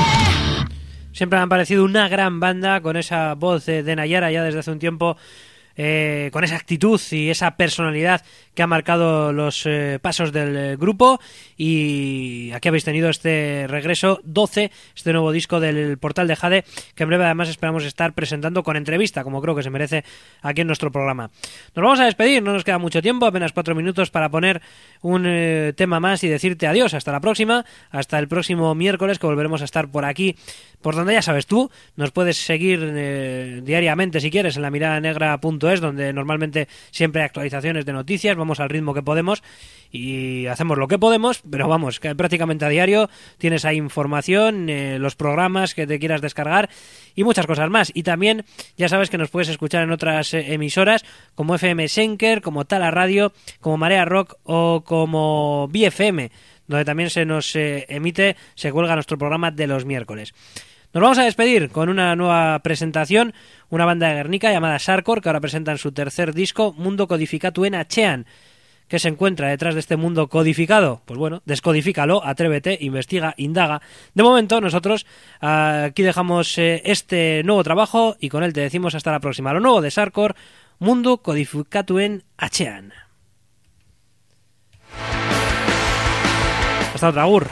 Siempre me han parecido una gran banda, con esa voz de Nayara ya desde hace un tiempo con esa actitud y esa personalidad que ha marcado los pasos del grupo. Y aquí habéis tenido este regreso 12, este nuevo disco del Portal de Jade, que en breve además esperamos estar presentando con entrevista, como creo que se merece aquí en nuestro programa. Nos vamos a despedir, no nos queda mucho tiempo, apenas 4 minutos para poner un tema más y decirte adiós. Hasta la próxima, hasta el próximo miércoles, que volveremos a estar por aquí, por donde ya sabes tú. Nos puedes seguir diariamente si quieres en lamiradanegra.es, donde normalmente siempre hay actualizaciones de noticias. Vamos al ritmo que podemos y hacemos lo que podemos, pero vamos, que prácticamente a diario tienes ahí información, los programas que te quieras descargar y muchas cosas más. Y también ya sabes que nos puedes escuchar en otras emisoras como FM Senker, como Tala Radio, como Marea Rock o como BFM, donde también se nos se cuelga nuestro programa de los miércoles. Nos vamos a despedir con una nueva presentación, una banda de Guernica llamada Sarkor, que ahora presentan su tercer disco, Mundo Codificatuen Atzean. ¿Qué se encuentra detrás de este mundo codificado? Pues bueno, descodifícalo, atrévete, investiga, indaga. De momento nosotros aquí dejamos este nuevo trabajo y con él te decimos hasta la próxima. Lo nuevo de Sarkor, Mundo Codificatuen Atzean. Hasta otra, Agur.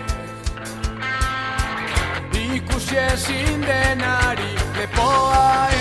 Ezin denari lepoa